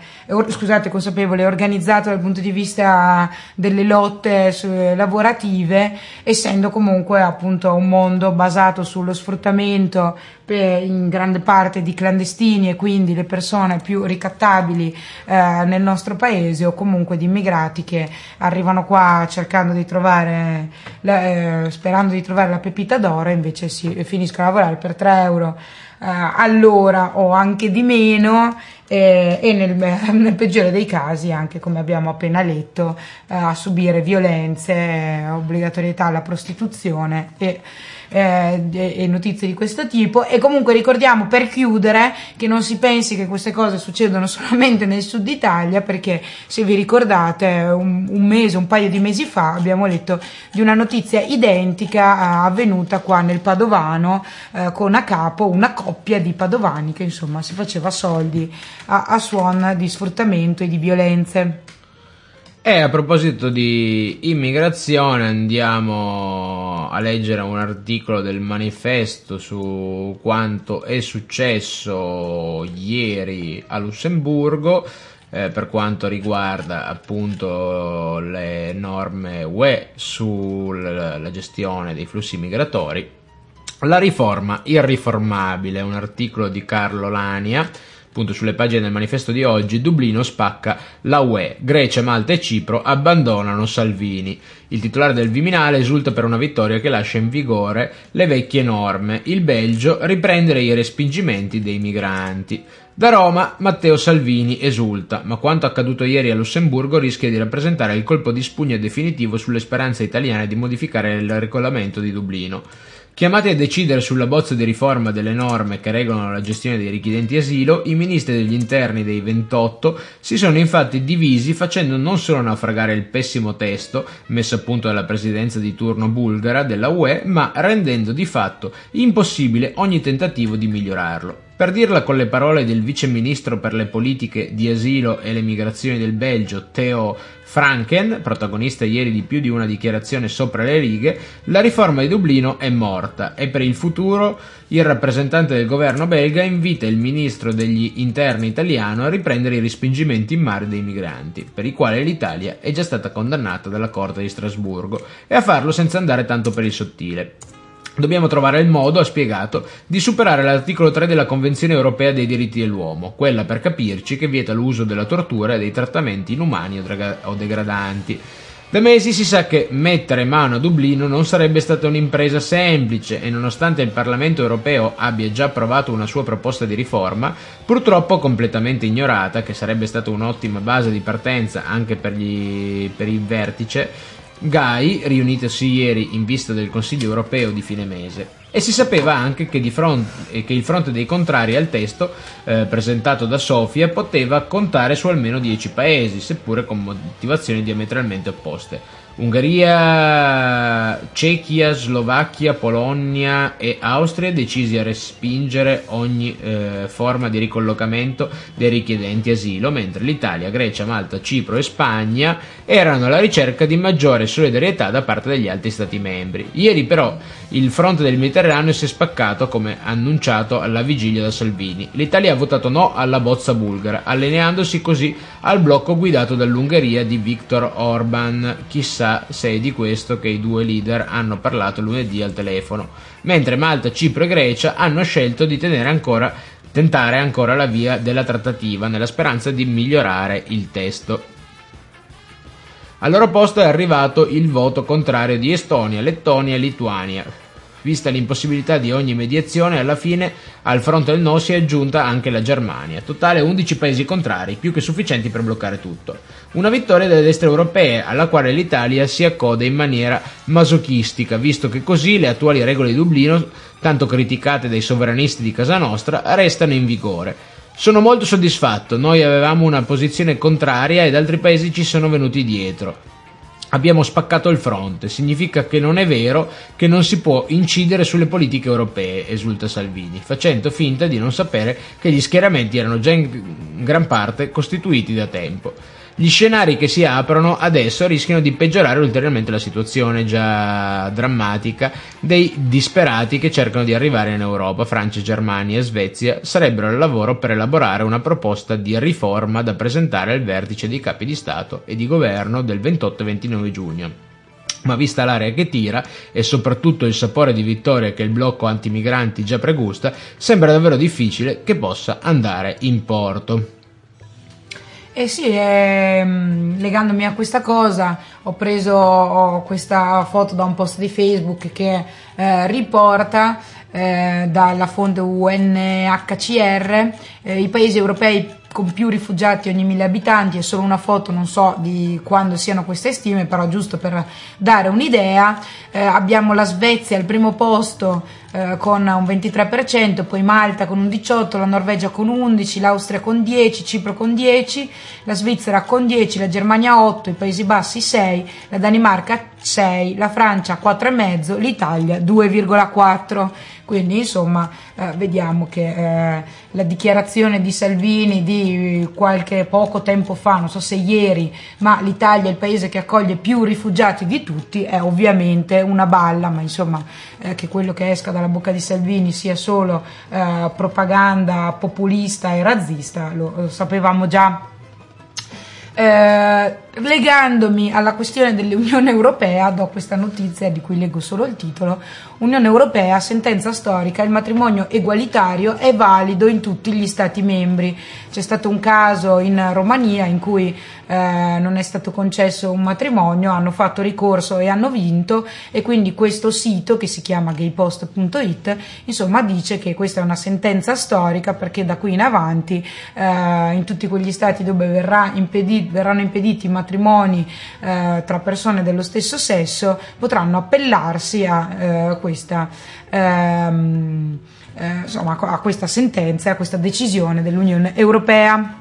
e organizzato dal punto di vista delle lotte lavorative, essendo comunque appunto un mondo basato sullo sfruttamento in grande parte di clandestini, e quindi le persone più ricattabili nel nostro paese, o comunque di immigrati che arrivano qua cercando di trovare sperando di trovare la pepita d'oro, e invece finiscono a lavorare per 3 euro all'ora o anche di meno, e nel peggiore dei casi, anche come abbiamo appena letto, a subire violenze, obbligatorietà alla prostituzione e notizie di questo tipo. E comunque ricordiamo, per chiudere, che non si pensi che queste cose succedono solamente nel sud Italia, perché se vi ricordate un paio di mesi fa abbiamo letto di una notizia identica avvenuta qua nel Padovano, con a capo una coppia di padovani che insomma si faceva soldi a suon di sfruttamento e di violenze. E a proposito di immigrazione, andiamo a leggere un articolo del Manifesto su quanto è successo ieri a Lussemburgo per quanto riguarda appunto le norme UE sulla gestione dei flussi migratori. La riforma irriformabile, un articolo di Carlo Lania, appunto sulle pagine del Manifesto di oggi. Dublino spacca la UE, Grecia, Malta e Cipro abbandonano Salvini. Il titolare del Viminale esulta per una vittoria che lascia in vigore le vecchie norme. Il Belgio riprende i respingimenti dei migranti. Da Roma Matteo Salvini esulta, ma quanto accaduto ieri a Lussemburgo rischia di rappresentare il colpo di spugna definitivo sulle speranze italiane di modificare il regolamento di Dublino. Chiamati a decidere sulla bozza di riforma delle norme che regolano la gestione dei richiedenti asilo, i ministri degli interni dei 28 si sono infatti divisi, facendo non solo naufragare il pessimo testo messo a punto dalla presidenza di turno bulgara della UE, ma rendendo di fatto impossibile ogni tentativo di migliorarlo. Per dirla con le parole del vice ministro per le politiche di asilo e le migrazioni del Belgio, Theo Franken, protagonista ieri di più di una dichiarazione sopra le righe, la riforma di Dublino è morta, e per il futuro il rappresentante del governo belga invita il ministro degli interni italiano a riprendere i respingimenti in mare dei migranti, per i quali l'Italia è già stata condannata dalla Corte di Strasburgo, e a farlo senza andare tanto per il sottile. Dobbiamo trovare il modo, ha spiegato, di superare l'articolo 3 della Convenzione europea dei diritti dell'uomo, quella, per capirci, che vieta l'uso della tortura e dei trattamenti inumani o degradanti. Da mesi si sa che mettere mano a Dublino non sarebbe stata un'impresa semplice e nonostante il Parlamento europeo abbia già approvato una sua proposta di riforma, purtroppo completamente ignorata, che sarebbe stata un'ottima base di partenza anche per il vertice GAI riunitosi ieri in vista del Consiglio europeo di fine mese. E si sapeva anche che il fronte dei contrari al testo presentato da Sofia poteva contare su almeno 10 paesi, seppure con motivazioni diametralmente opposte. Ungheria, Cechia, Slovacchia, Polonia e Austria decisi a respingere ogni forma di ricollocamento dei richiedenti asilo, mentre l'Italia, Grecia, Malta, Cipro e Spagna erano alla ricerca di maggiore solidarietà da parte degli altri stati membri. Ieri però il fronte del Mediterraneo si è spaccato, come annunciato alla vigilia da Salvini. L'Italia ha votato no alla bozza bulgara, allineandosi così al blocco guidato dall'Ungheria di Viktor Orban. Chissà se è di questo che i due leader hanno parlato lunedì al telefono, mentre Malta, Cipro e Grecia hanno scelto di tentare ancora la via della trattativa nella speranza di migliorare il testo. Al loro posto è arrivato il voto contrario di Estonia, Lettonia e Lituania. Vista l'impossibilità di ogni mediazione, alla fine al fronte del no si è aggiunta anche la Germania. Totale 11 paesi contrari, più che sufficienti per bloccare tutto. Una vittoria delle destre europee, alla quale l'Italia si accoda in maniera masochistica, visto che così le attuali regole di Dublino, tanto criticate dai sovranisti di casa nostra, restano in vigore. Sono molto soddisfatto, noi avevamo una posizione contraria ed altri paesi ci sono venuti dietro. Abbiamo spaccato il fronte, significa che non è vero che non si può incidere sulle politiche europee, esulta Salvini, facendo finta di non sapere che gli schieramenti erano già in gran parte costituiti da tempo. Gli scenari che si aprono adesso rischiano di peggiorare ulteriormente la situazione già drammatica dei disperati che cercano di arrivare in Europa. Francia, Germania e Svezia sarebbero al lavoro per elaborare una proposta di riforma da presentare al vertice dei capi di Stato e di governo del 28 e 29 giugno. Ma vista l'area che tira e soprattutto il sapore di vittoria che il blocco antimigranti già pregusta, sembra davvero difficile che possa andare in porto. Eh sì, legandomi a questa cosa, ho preso questa foto da un post di Facebook che riporta dalla fonte UNHCR i paesi europei con più rifugiati ogni 1000 abitanti. È solo una foto, non so di quando siano queste stime, però giusto per dare un'idea. Abbiamo la Svezia al primo posto con un 23%, poi Malta con un 18%, la Norvegia con 11%, l'Austria con 10%, Cipro con 10%, la Svizzera con 10%, la Germania 8%, i Paesi Bassi 6%, la Danimarca 6%, la Francia 4,5%, l'Italia 2,4%. Quindi insomma vediamo che la dichiarazione di Salvini di qualche poco tempo fa, non so se ieri, ma l'Italia è il paese che accoglie più rifugiati di tutti, è ovviamente una balla, ma insomma che quello che esca dalla bocca di Salvini sia solo propaganda populista e razzista lo sapevamo già. Legandomi alla questione dell'Unione Europea, do questa notizia di cui leggo solo il titolo. Unione Europea, sentenza storica, il matrimonio egualitario è valido in tutti gli stati membri. C'è stato un caso in Romania in cui non è stato concesso un matrimonio, hanno fatto ricorso e hanno vinto, e quindi questo sito, che si chiama gaypost.it, insomma dice che questa è una sentenza storica, perché da qui in avanti in tutti quegli stati dove verranno impediti i matrimoni tra persone dello stesso sesso potranno appellarsi a questa a questa sentenza, a questa decisione dell'Unione Europea.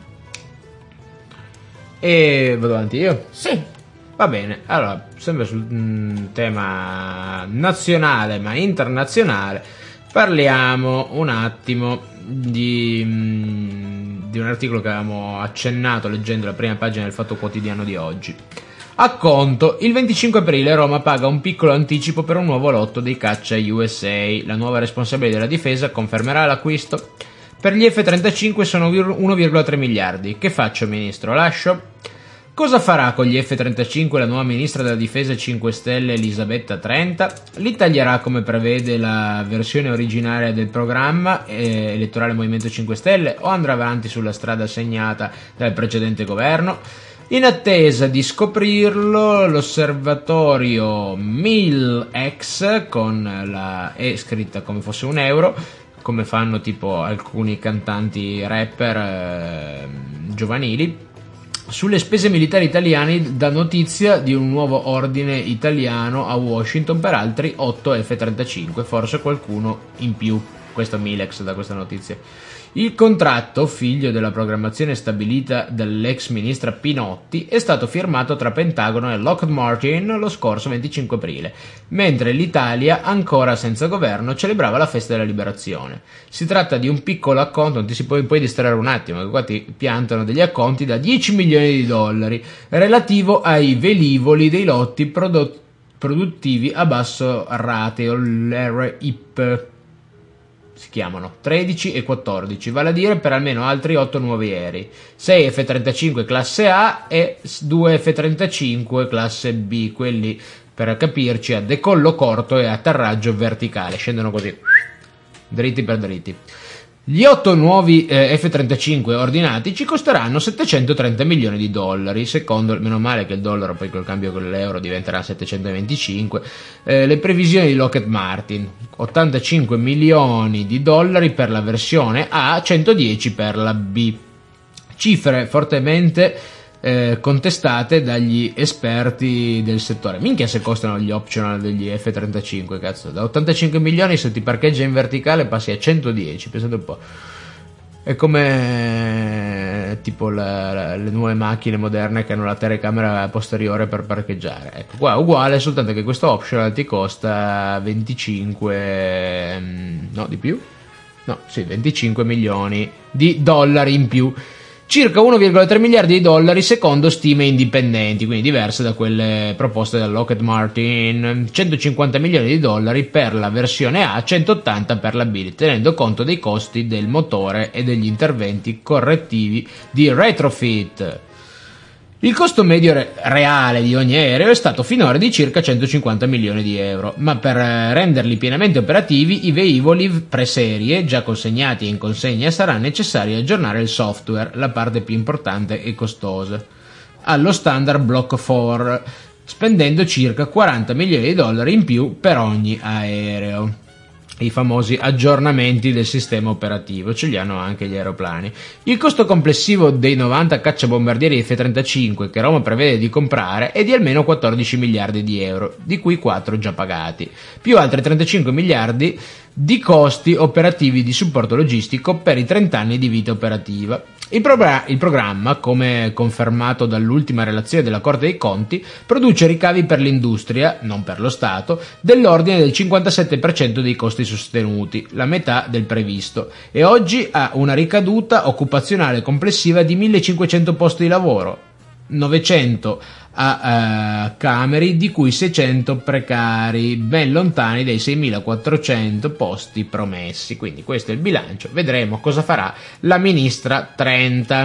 E vado avanti io? Sì. Va bene, allora, sempre sul tema nazionale ma internazionale, parliamo un attimo di un articolo che avevamo accennato leggendo la prima pagina del Fatto Quotidiano di oggi. A conto, il 25 aprile Roma paga un piccolo anticipo per un nuovo lotto dei caccia USA. La nuova responsabile della difesa confermerà l'acquisto. Per gli F-35 sono 1,3 miliardi. Che faccio, ministro? Lascio? Cosa farà con gli F-35 la nuova ministra della difesa 5 Stelle Elisabetta Trenta? Li taglierà come prevede la versione originaria del programma elettorale Movimento 5 Stelle o andrà avanti sulla strada segnata dal precedente governo? In attesa di scoprirlo, l'osservatorio MILX, con la E scritta come fosse un euro, come fanno tipo alcuni cantanti rapper giovanili, sulle spese militari italiane, dà notizia di un nuovo ordine italiano a Washington per altri 8 F-35, forse qualcuno in più. Questo MILX da questa notizia. Il contratto, figlio della programmazione stabilita dall'ex ministra Pinotti, è stato firmato tra Pentagono e Lockheed Martin lo scorso 25 aprile, mentre l'Italia, ancora senza governo, celebrava la festa della liberazione. Si tratta di un piccolo acconto, non ti si puoi distrarre un attimo, che qua ti piantano degli acconti da 10 milioni di dollari, relativo ai velivoli dei lotti produttivi a basso rateo, l'RIP. Si chiamano 13 e 14, vale a dire per almeno altri 8 nuovi aerei, 6 F-35 classe A e 2 F-35 classe B, quelli per capirci a decollo corto e atterraggio verticale, scendono così, dritti per dritti. Gli 8 nuovi F-35 ordinati ci costeranno 730 milioni di dollari, secondo, meno male che il dollaro poi col cambio con l'euro diventerà 725, le previsioni di Lockheed Martin, 85 milioni di dollari per la versione A, 110 per la B, cifre fortemente contestate dagli esperti del settore. Minchia se costano gli optional degli F-35, cazzo, da 85 milioni se ti parcheggia in verticale passi a 110, pensate un po'. È come tipo le nuove macchine moderne che hanno la telecamera posteriore per parcheggiare, ecco, qua uguale, soltanto che questo optional ti costa 25 no di più, no sì 25 milioni di dollari in più, circa 1,3 miliardi di dollari secondo stime indipendenti, quindi diverse da quelle proposte da Lockheed Martin, 150 milioni di dollari per la versione A, 180 per la B, tenendo conto dei costi del motore e degli interventi correttivi di retrofit. Il costo medio reale di ogni aereo è stato finora di circa 150 milioni di euro, ma per renderli pienamente operativi i velivoli preserie già consegnati e in consegna sarà necessario aggiornare il software, la parte più importante e costosa, allo standard Block 4, spendendo circa 40 milioni di dollari in più per ogni aereo. I famosi aggiornamenti del sistema operativo, ce li hanno anche gli aeroplani. Il costo complessivo dei 90 cacciabombardieri F-35 che Roma prevede di comprare è di almeno 14 miliardi di euro, di cui 4 già pagati, più altri 35 miliardi di costi operativi di supporto logistico per i 30 anni di vita operativa. Il programma, come confermato dall'ultima relazione della Corte dei Conti, produce ricavi per l'industria, non per lo Stato, dell'ordine del 57% dei costi sostenuti, la metà del previsto, e oggi ha una ricaduta occupazionale complessiva di 1.500 posti di lavoro, 900 a Cameri, di cui 600 precari, ben lontani dai 6.400 posti promessi. Quindi questo è il bilancio, vedremo cosa farà la ministra Trenta.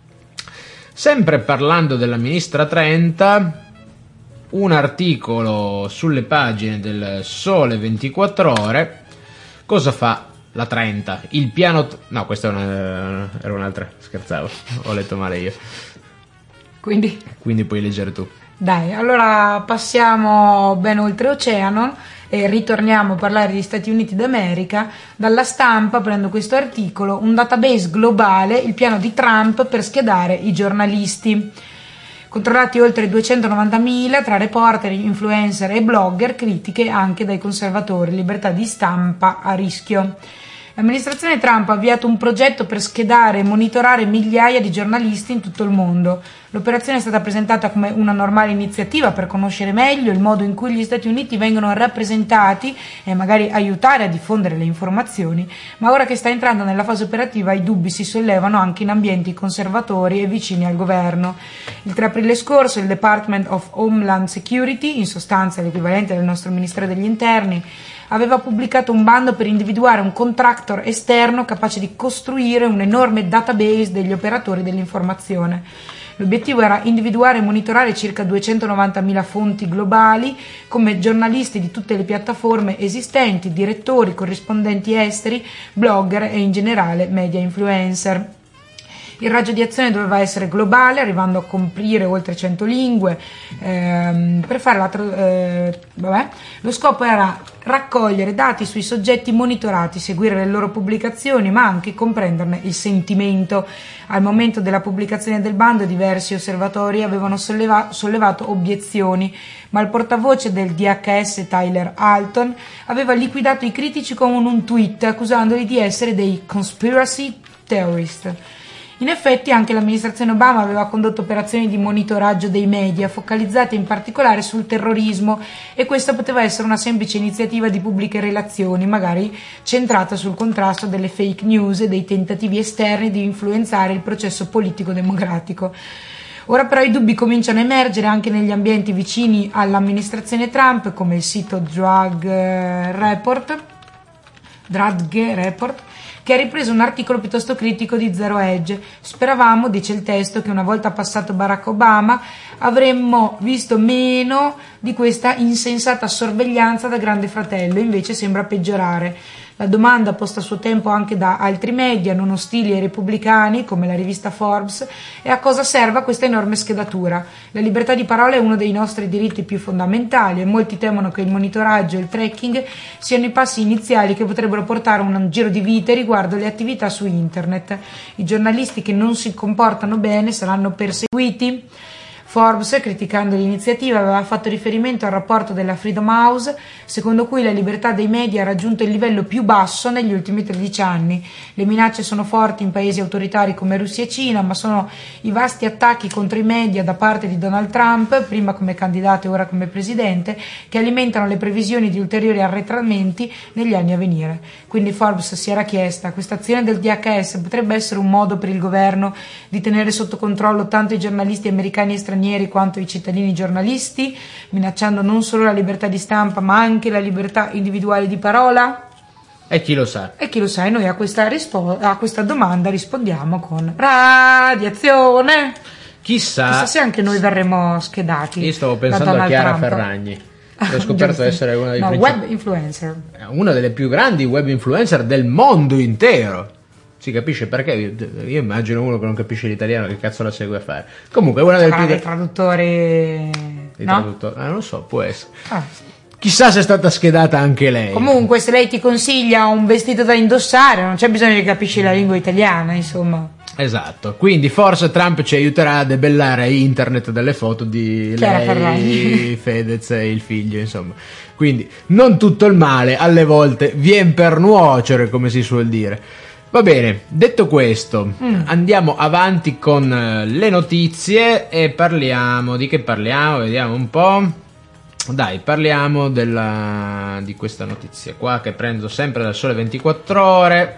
Sempre parlando della ministra Trenta, un articolo sulle pagine del Sole 24 Ore. Cosa fa la Trenta? Il piano no, questa era un'altra, scherzavo, ho letto male io. Quindi puoi leggere tu. Dai, allora passiamo ben oltreoceano e ritorniamo a parlare degli Stati Uniti d'America. Dalla Stampa prendo questo articolo: un database globale, il piano di Trump per schedare i giornalisti. Controllati oltre 290.000 tra reporter, influencer e blogger, critiche anche dai conservatori, libertà di stampa a rischio. L'amministrazione Trump ha avviato un progetto per schedare e monitorare migliaia di giornalisti in tutto il mondo. L'operazione è stata presentata come una normale iniziativa per conoscere meglio il modo in cui gli Stati Uniti vengono rappresentati e magari aiutare a diffondere le informazioni, ma ora che sta entrando nella fase operativa i dubbi si sollevano anche in ambienti conservatori e vicini al governo. Il 3 aprile scorso il Department of Homeland Security, in sostanza l'equivalente del nostro Ministero degli Interni, aveva pubblicato un bando per individuare un contractor esterno capace di costruire un enorme database degli operatori dell'informazione. L'obiettivo era individuare e monitorare circa 290.000 fonti globali, come giornalisti di tutte le piattaforme esistenti, direttori, corrispondenti esteri, blogger e in generale media influencer. Il raggio di azione doveva essere globale, arrivando a coprire oltre 100 lingue. Per fare lo scopo era raccogliere dati sui soggetti monitorati, seguire le loro pubblicazioni, ma anche comprenderne il sentimento. Al momento della pubblicazione del bando diversi osservatori avevano sollevato obiezioni, ma il portavoce del DHS Tyler Alton aveva liquidato i critici con un tweet accusandoli di essere dei conspiracy theorist. In effetti anche l'amministrazione Obama aveva condotto operazioni di monitoraggio dei media focalizzate in particolare sul terrorismo, e questa poteva essere una semplice iniziativa di pubbliche relazioni, magari centrata sul contrasto delle fake news e dei tentativi esterni di influenzare il processo politico democratico. Ora però i dubbi cominciano a emergere anche negli ambienti vicini all'amministrazione Trump, come il sito Drudge Report, che ha ripreso un articolo piuttosto critico di Zero Hedge. Speravamo, dice il testo, che una volta passato Barack Obama avremmo visto meno di questa insensata sorveglianza da Grande Fratello, invece sembra peggiorare. La domanda posta a suo tempo anche da altri media non ostili ai repubblicani, come la rivista Forbes, è a cosa serva questa enorme schedatura. La libertà di parola è uno dei nostri diritti più fondamentali e molti temono che il monitoraggio e il tracking siano i passi iniziali che potrebbero portare a un giro di vite riguardo le attività su internet. I giornalisti che non si comportano bene saranno perseguiti. Forbes, criticando l'iniziativa, aveva fatto riferimento al rapporto della Freedom House, secondo cui la libertà dei media ha raggiunto il livello più basso negli ultimi 13 anni. Le minacce sono forti in paesi autoritari come Russia e Cina, ma sono i vasti attacchi contro i media da parte di Donald Trump, prima come candidato e ora come presidente, che alimentano le previsioni di ulteriori arretramenti negli anni a venire. Quindi Forbes si era chiesta: questa azione del DHS potrebbe essere un modo per il governo di tenere sotto controllo tanto i giornalisti americani e stranieri quanto i cittadini giornalisti, minacciando non solo la libertà di stampa ma anche la libertà individuale di parola? E chi lo sa? E noi a questa domanda rispondiamo con radiazione. Chissà se anche noi verremo schedati. Io stavo pensando a Chiara Ferragni. Ho scoperto essere una dei web influencer. Una delle più grandi web influencer del mondo intero. Si capisce perché? Io immagino uno che non capisce l'italiano che cazzo la segue a fare. Comunque una delle più dei traduttori. Non lo so, può essere. Chissà se è stata schedata anche lei. Comunque, se lei ti consiglia un vestito da indossare, non c'è bisogno che capisci la lingua italiana, insomma. Esatto, quindi forse Trump ci aiuterà a debellare internet delle foto di Chiara lei, Fedez e il figlio, insomma. Quindi non tutto il male, alle volte vien per nuocere, come si suol dire. Va bene, detto questo, andiamo avanti con le notizie e parliamo di che parliamo, vediamo un po'. Dai, parliamo di questa notizia qua che prendo sempre dal Sole 24 Ore.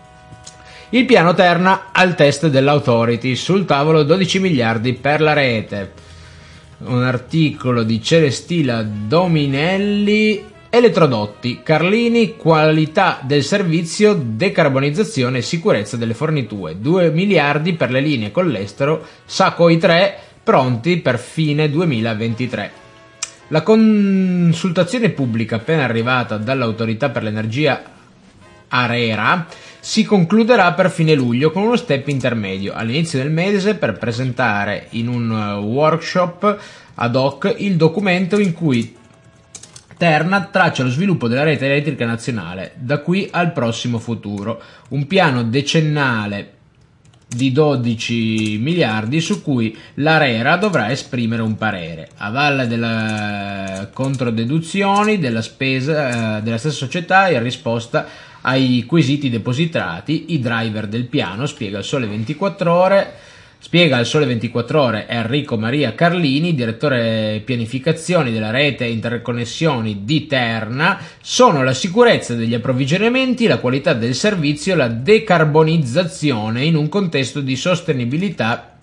Il piano Terna al test dell'Authority, sul tavolo 12 miliardi per la rete. Un articolo di Celestina Dominelli. Elettrodotti, Carlini, qualità del servizio, decarbonizzazione e sicurezza delle forniture. 2 miliardi per le linee con l'estero, Sacco 3 pronti per fine 2023. La consultazione pubblica appena arrivata dall'Autorità per l'Energia ARERA si concluderà per fine luglio con uno step intermedio all'inizio del mese per presentare in un workshop ad hoc il documento in cui Terna traccia lo sviluppo della rete elettrica nazionale da qui al prossimo futuro, un piano decennale di 12 miliardi su cui l'ARERA dovrà esprimere un parere, a valle delle controdeduzioni della spesa della stessa società in risposta ai quesiti depositati. I driver del piano, spiega al Sole 24 Ore Enrico Maria Carlini, direttore pianificazioni della rete e interconnessioni di Terna, sono la sicurezza degli approvvigionamenti, la qualità del servizio e la decarbonizzazione in un contesto di sostenibilità,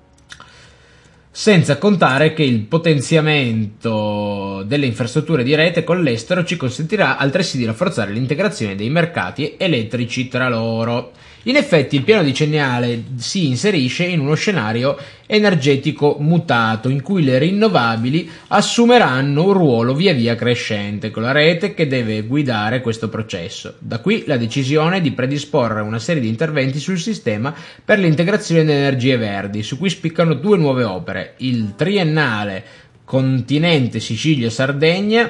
senza contare che il potenziamento delle infrastrutture di rete con l'estero ci consentirà altresì di rafforzare l'integrazione dei mercati elettrici tra loro. In effetti il piano decennale si inserisce in uno scenario energetico mutato in cui le rinnovabili assumeranno un ruolo via via crescente, con la rete che deve guidare questo processo. Da qui la decisione di predisporre una serie di interventi sul sistema per l'integrazione delle energie verdi, su cui spiccano 2 nuove opere: il triennale Continente Sicilia-Sardegna,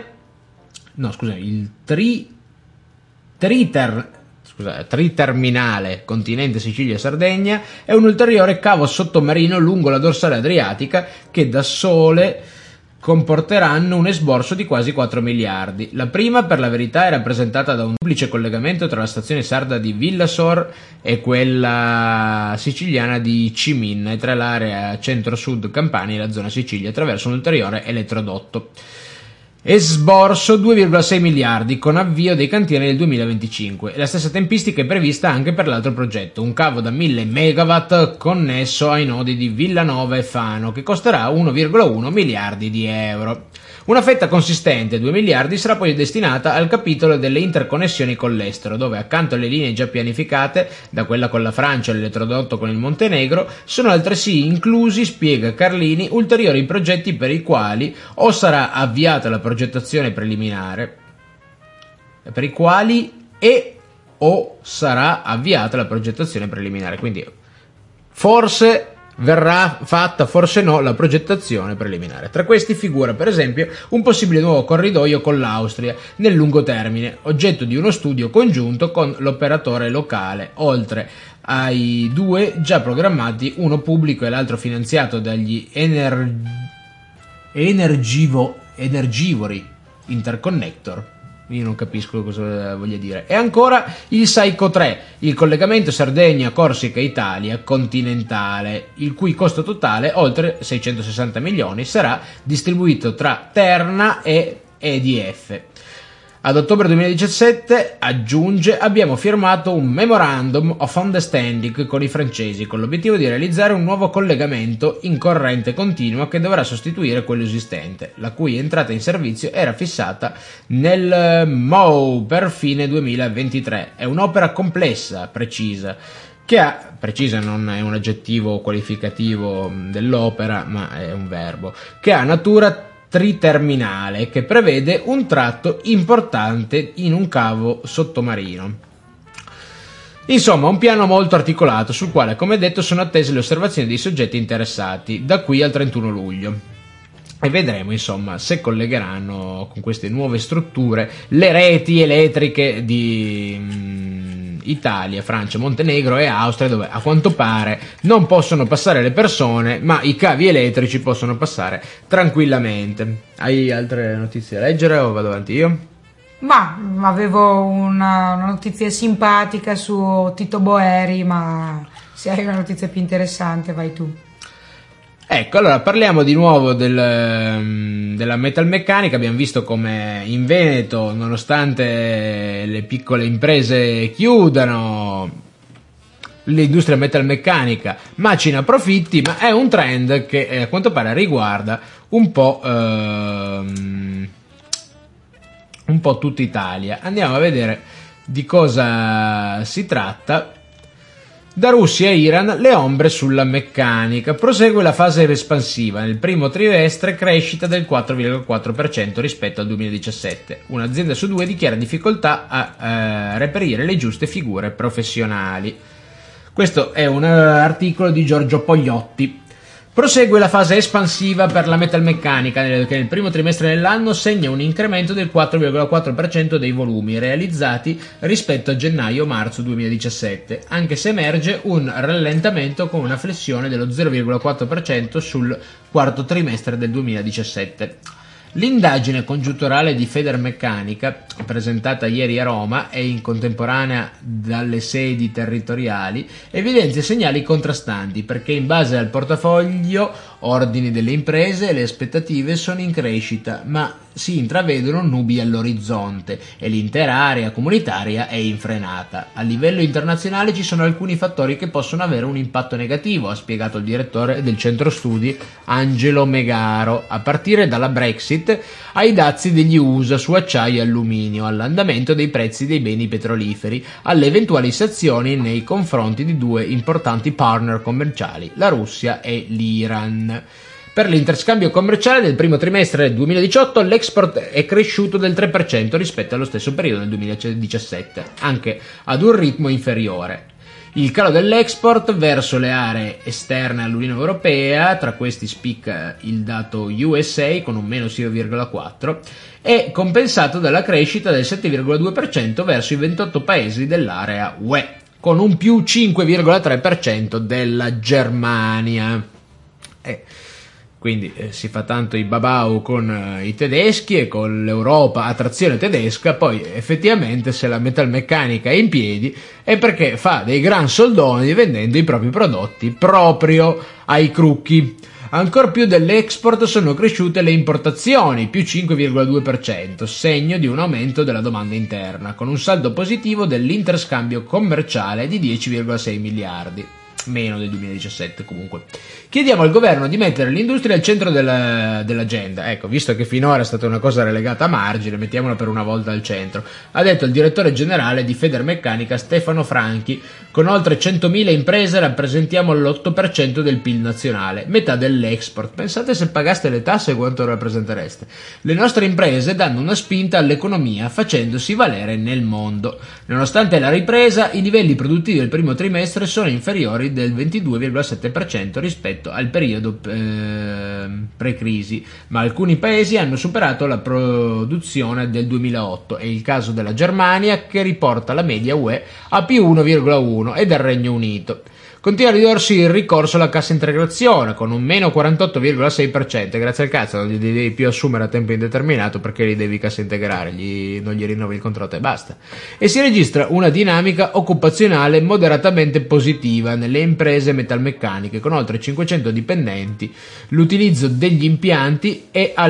triterminale Continente Sicilia-Sardegna e un ulteriore cavo sottomarino lungo la dorsale adriatica che da sole comporteranno un esborso di quasi 4 miliardi. La prima, per la verità, è rappresentata da un duplice collegamento tra la stazione sarda di Villasor e quella siciliana di Ciminna e tra l'area centro-sud Campania e la zona Sicilia attraverso un ulteriore elettrodotto. Esborso 2,6 miliardi con avvio dei cantieri nel 2025 e la stessa tempistica è prevista anche per l'altro progetto, un cavo da 1000 megawatt connesso ai nodi di Villanova e Fano che costerà 1,1 miliardi di euro. Una fetta consistente, 2 miliardi, sarà poi destinata al capitolo delle interconnessioni con l'estero, dove accanto alle linee già pianificate, da quella con la Francia all'elettrodotto con il Montenegro, sono altresì inclusi, spiega Carlini, ulteriori progetti per i quali o sarà avviata la progettazione preliminare, quindi forse verrà fatta, forse no, la progettazione preliminare. Tra questi figura per esempio un possibile nuovo corridoio con l'Austria nel lungo termine, oggetto di uno studio congiunto con l'operatore locale, oltre ai 2 già programmati, uno pubblico e l'altro finanziato dagli energivori interconnector. Io non capisco cosa voglia dire. E ancora il Saico 3, il collegamento Sardegna-Corsica-Italia continentale, il cui costo totale, oltre 660 milioni, sarà distribuito tra Terna e EDF. Ad ottobre 2017, aggiunge, abbiamo firmato un Memorandum of Understanding con i francesi con l'obiettivo di realizzare un nuovo collegamento in corrente continua che dovrà sostituire quello esistente, la cui entrata in servizio era fissata nel MOU per fine 2023. È un'opera complessa, precisa non è un aggettivo qualificativo dell'opera, ma è un verbo, che ha natura triterminale, che prevede un tratto importante in un cavo sottomarino. Insomma, un piano molto articolato sul quale, come detto, sono attese le osservazioni dei soggetti interessati da qui al 31 luglio. E vedremo, insomma, se collegheranno con queste nuove strutture le reti elettriche di Italia, Francia, Montenegro e Austria, dove a quanto pare non possono passare le persone, ma i cavi elettrici possono passare tranquillamente. Hai altre notizie da leggere o vado avanti io? Ma avevo una notizia simpatica su Tito Boeri, ma se hai una notizia più interessante vai tu. Ecco, allora parliamo di nuovo della metalmeccanica. Abbiamo visto come in Veneto, nonostante le piccole imprese chiudano, l'industria metalmeccanica macina profitti, ma è un trend che a quanto pare riguarda un po' tutta Italia. Andiamo a vedere di cosa si tratta. Da Russia e Iran le ombre sulla meccanica. Prosegue la fase espansiva. Nel primo trimestre crescita del 4,4% rispetto al 2017. Un'azienda su 2 dichiara difficoltà a reperire le giuste figure professionali. Questo è un articolo di Giorgio Pogliotti. Prosegue la fase espansiva per la metalmeccanica, che nel primo trimestre dell'anno segna un incremento del 4,4% dei volumi realizzati rispetto a gennaio-marzo 2017, anche se emerge un rallentamento con una flessione dello 0,4% sul quarto trimestre del 2017. L'indagine congiunturale di Federmeccanica, presentata ieri a Roma e in contemporanea dalle sedi territoriali, evidenzia segnali contrastanti perché in base al portafoglio ordini delle imprese e le aspettative sono in crescita, ma si intravedono nubi all'orizzonte e l'intera area comunitaria è infrenata. A livello internazionale ci sono alcuni fattori che possono avere un impatto negativo, ha spiegato il direttore del centro studi Angelo Megaro, a partire dalla Brexit ai dazi degli USA su acciaio e alluminio, all'andamento dei prezzi dei beni petroliferi, alle eventuali sanzioni nei confronti di due importanti partner commerciali, la Russia e l'Iran. Per l'interscambio commerciale del primo trimestre del 2018 l'export è cresciuto del 3% rispetto allo stesso periodo del 2017, anche ad un ritmo inferiore. Il calo dell'export verso le aree esterne all'Unione Europea, tra questi spicca il dato USA con un meno 0,4, è compensato dalla crescita del 7,2% verso i 28 paesi dell'area UE, con un più 5,3% della Germania. Quindi si fa tanto i babau con i tedeschi e con l'Europa a trazione tedesca, poi effettivamente se la metalmeccanica è in piedi è perché fa dei gran soldoni vendendo i propri prodotti proprio ai crucchi. Ancor più dell'export sono cresciute le importazioni, più 5,2%, segno di un aumento della domanda interna, con un saldo positivo dell'interscambio commerciale di 10,6 miliardi. Meno del 2017 comunque. Chiediamo al governo di mettere l'industria al centro dell'agenda. Ecco, visto che finora è stata una cosa relegata a margine, mettiamola per una volta al centro, ha detto il direttore generale di Federmeccanica Stefano Franchi. Con oltre 100.000 imprese rappresentiamo l'8% del PIL nazionale, metà dell'export. Pensate se pagaste le tasse quanto rappresentereste. Le nostre imprese danno una spinta all'economia facendosi valere nel mondo. Nonostante la ripresa, i livelli produttivi del primo trimestre sono inferiori del 22,7% rispetto al periodo pre-crisi, ma alcuni paesi hanno superato la produzione del 2008. È il caso della Germania, che riporta la media UE a più 1,1, e del Regno Unito. Continua a ridursi il ricorso alla cassa integrazione con un meno 48,6%, grazie al cazzo, non li devi più assumere a tempo indeterminato perché li devi cassa integrare, non gli rinnovi il contratto e basta. E si registra una dinamica occupazionale moderatamente positiva nelle imprese metalmeccaniche con oltre 500 dipendenti, l'utilizzo degli impianti è al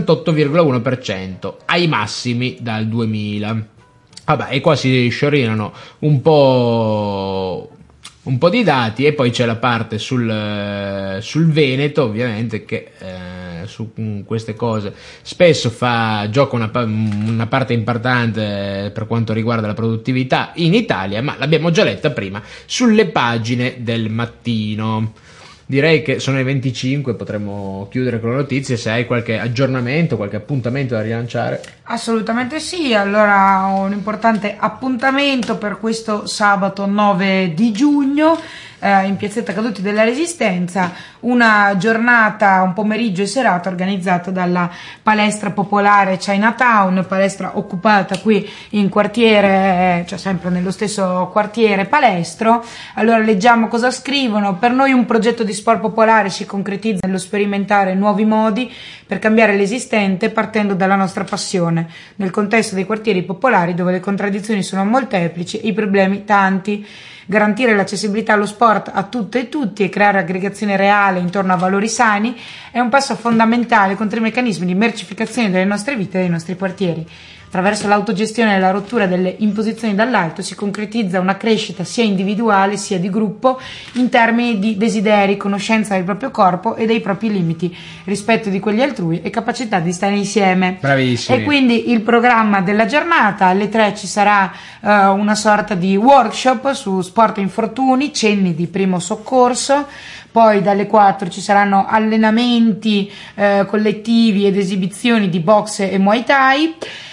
78,1%, ai massimi dal 2000. Vabbè, e qua si sciorinano un po' di dati e poi c'è la parte sul Veneto, ovviamente, che su queste cose spesso gioca una parte importante per quanto riguarda la produttività in Italia, ma l'abbiamo già letta prima sulle pagine del Mattino. Direi che sono le 25, potremmo chiudere con le notizie. Se hai qualche aggiornamento, qualche appuntamento da rilanciare. Assolutamente sì, allora ho un importante appuntamento per questo sabato 9 di giugno in piazzetta Caduti della Resistenza, una giornata, un pomeriggio e serata organizzata dalla palestra popolare Chinatown, palestra occupata qui in quartiere, cioè sempre nello stesso quartiere Palestro. Allora leggiamo cosa scrivono: per noi un progetto di sport popolare si concretizza nello sperimentare nuovi modi per cambiare l'esistente partendo dalla nostra passione, nel contesto dei quartieri popolari dove le contraddizioni sono molteplici e i problemi tanti. Garantire l'accessibilità allo sport a tutte e tutti e creare aggregazione reale intorno a valori sani è un passo fondamentale contro i meccanismi di mercificazione delle nostre vite e dei nostri quartieri. Attraverso l'autogestione e la rottura delle imposizioni dall'alto si concretizza una crescita sia individuale sia di gruppo in termini di desideri, conoscenza del proprio corpo e dei propri limiti, rispetto di quelli altrui e capacità di stare insieme. Bravissimi. E quindi il programma della giornata: alle 3 ci sarà una sorta di workshop su sport e infortuni, cenni di primo soccorso. Poi dalle 4 ci saranno allenamenti collettivi ed esibizioni di boxe e Muay Thai.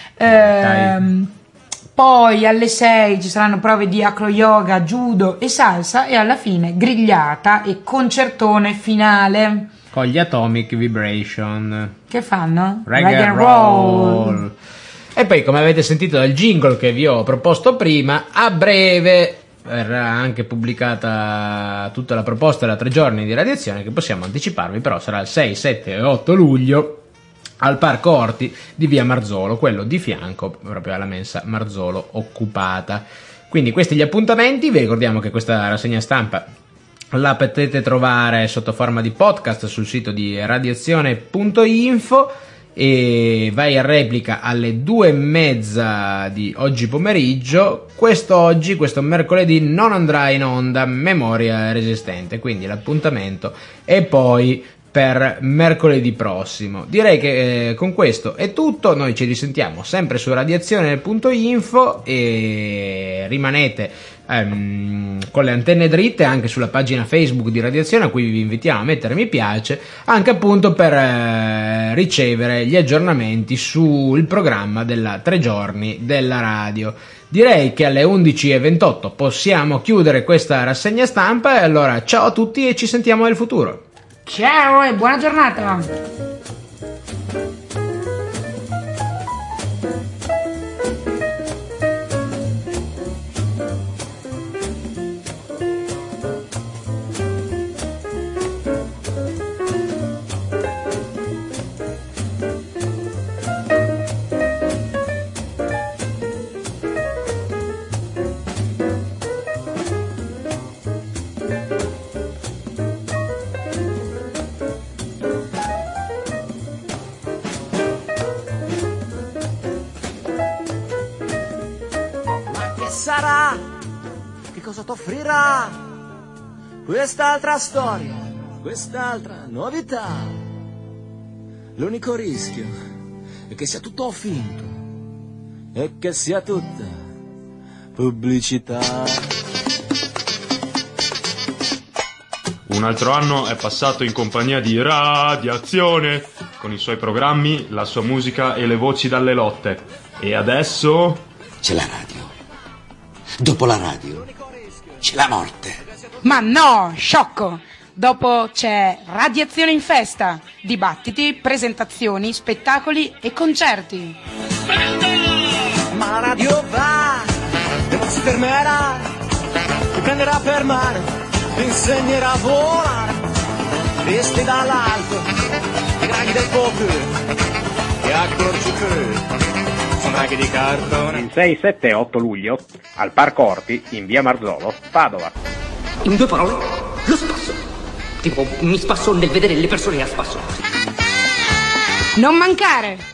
Poi alle 6 ci saranno prove di acro yoga, judo e salsa, e alla fine grigliata e concertone finale Con gli Atomic Vibration. che fanno Rag and roll. E poi, come avete sentito dal jingle che vi ho proposto prima, a breve verrà anche pubblicata tutta la proposta da 3 giorni di radiazione, che possiamo anticiparvi, però sarà il 6, 7 e 8 luglio al Parco Orti di via Marzolo, quello di fianco proprio alla mensa Marzolo occupata. Quindi questi gli appuntamenti. Vi ricordiamo che questa rassegna stampa la potete trovare sotto forma di podcast sul sito di radiazione.info e va in replica alle 2:30 di oggi pomeriggio. Questo mercoledì non andrà in onda Memoria Resistente, quindi l'appuntamento è poi per mercoledì prossimo. Direi che con questo è tutto, noi ci risentiamo sempre su radiazione.info e rimanete con le antenne dritte anche sulla pagina Facebook di Radiazione, a cui vi invitiamo a mettere mi piace, anche appunto per ricevere gli aggiornamenti sul programma della 3 giorni della radio. Direi che alle 11:28 possiamo chiudere questa rassegna stampa e allora ciao a tutti e ci sentiamo nel futuro. Ciao e buona giornata! Sarà, che cosa t'offrirà quest'altra storia, quest'altra novità? L'unico rischio è che sia tutto finto e che sia tutta pubblicità. Un altro anno è passato in compagnia di Radiazione, con i suoi programmi, la sua musica e le voci dalle lotte. E adesso c'è la radio. Dopo la radio c'è la morte. Ma no, sciocco! Dopo c'è Radiazione in festa, dibattiti, presentazioni, spettacoli e concerti. Ma la radio va e non si fermerà, ti prenderà per mano, ti insegnerà a volare, visti dall'alto, i draghi del poker, e accorgi che sono draghi di cartone. Il 6, 7 e 8 luglio al Parco Orti in via Marzolo, Padova. In 2 parole, lo spasso. Tipo, mi spasso nel vedere le persone a spasso. Non mancare!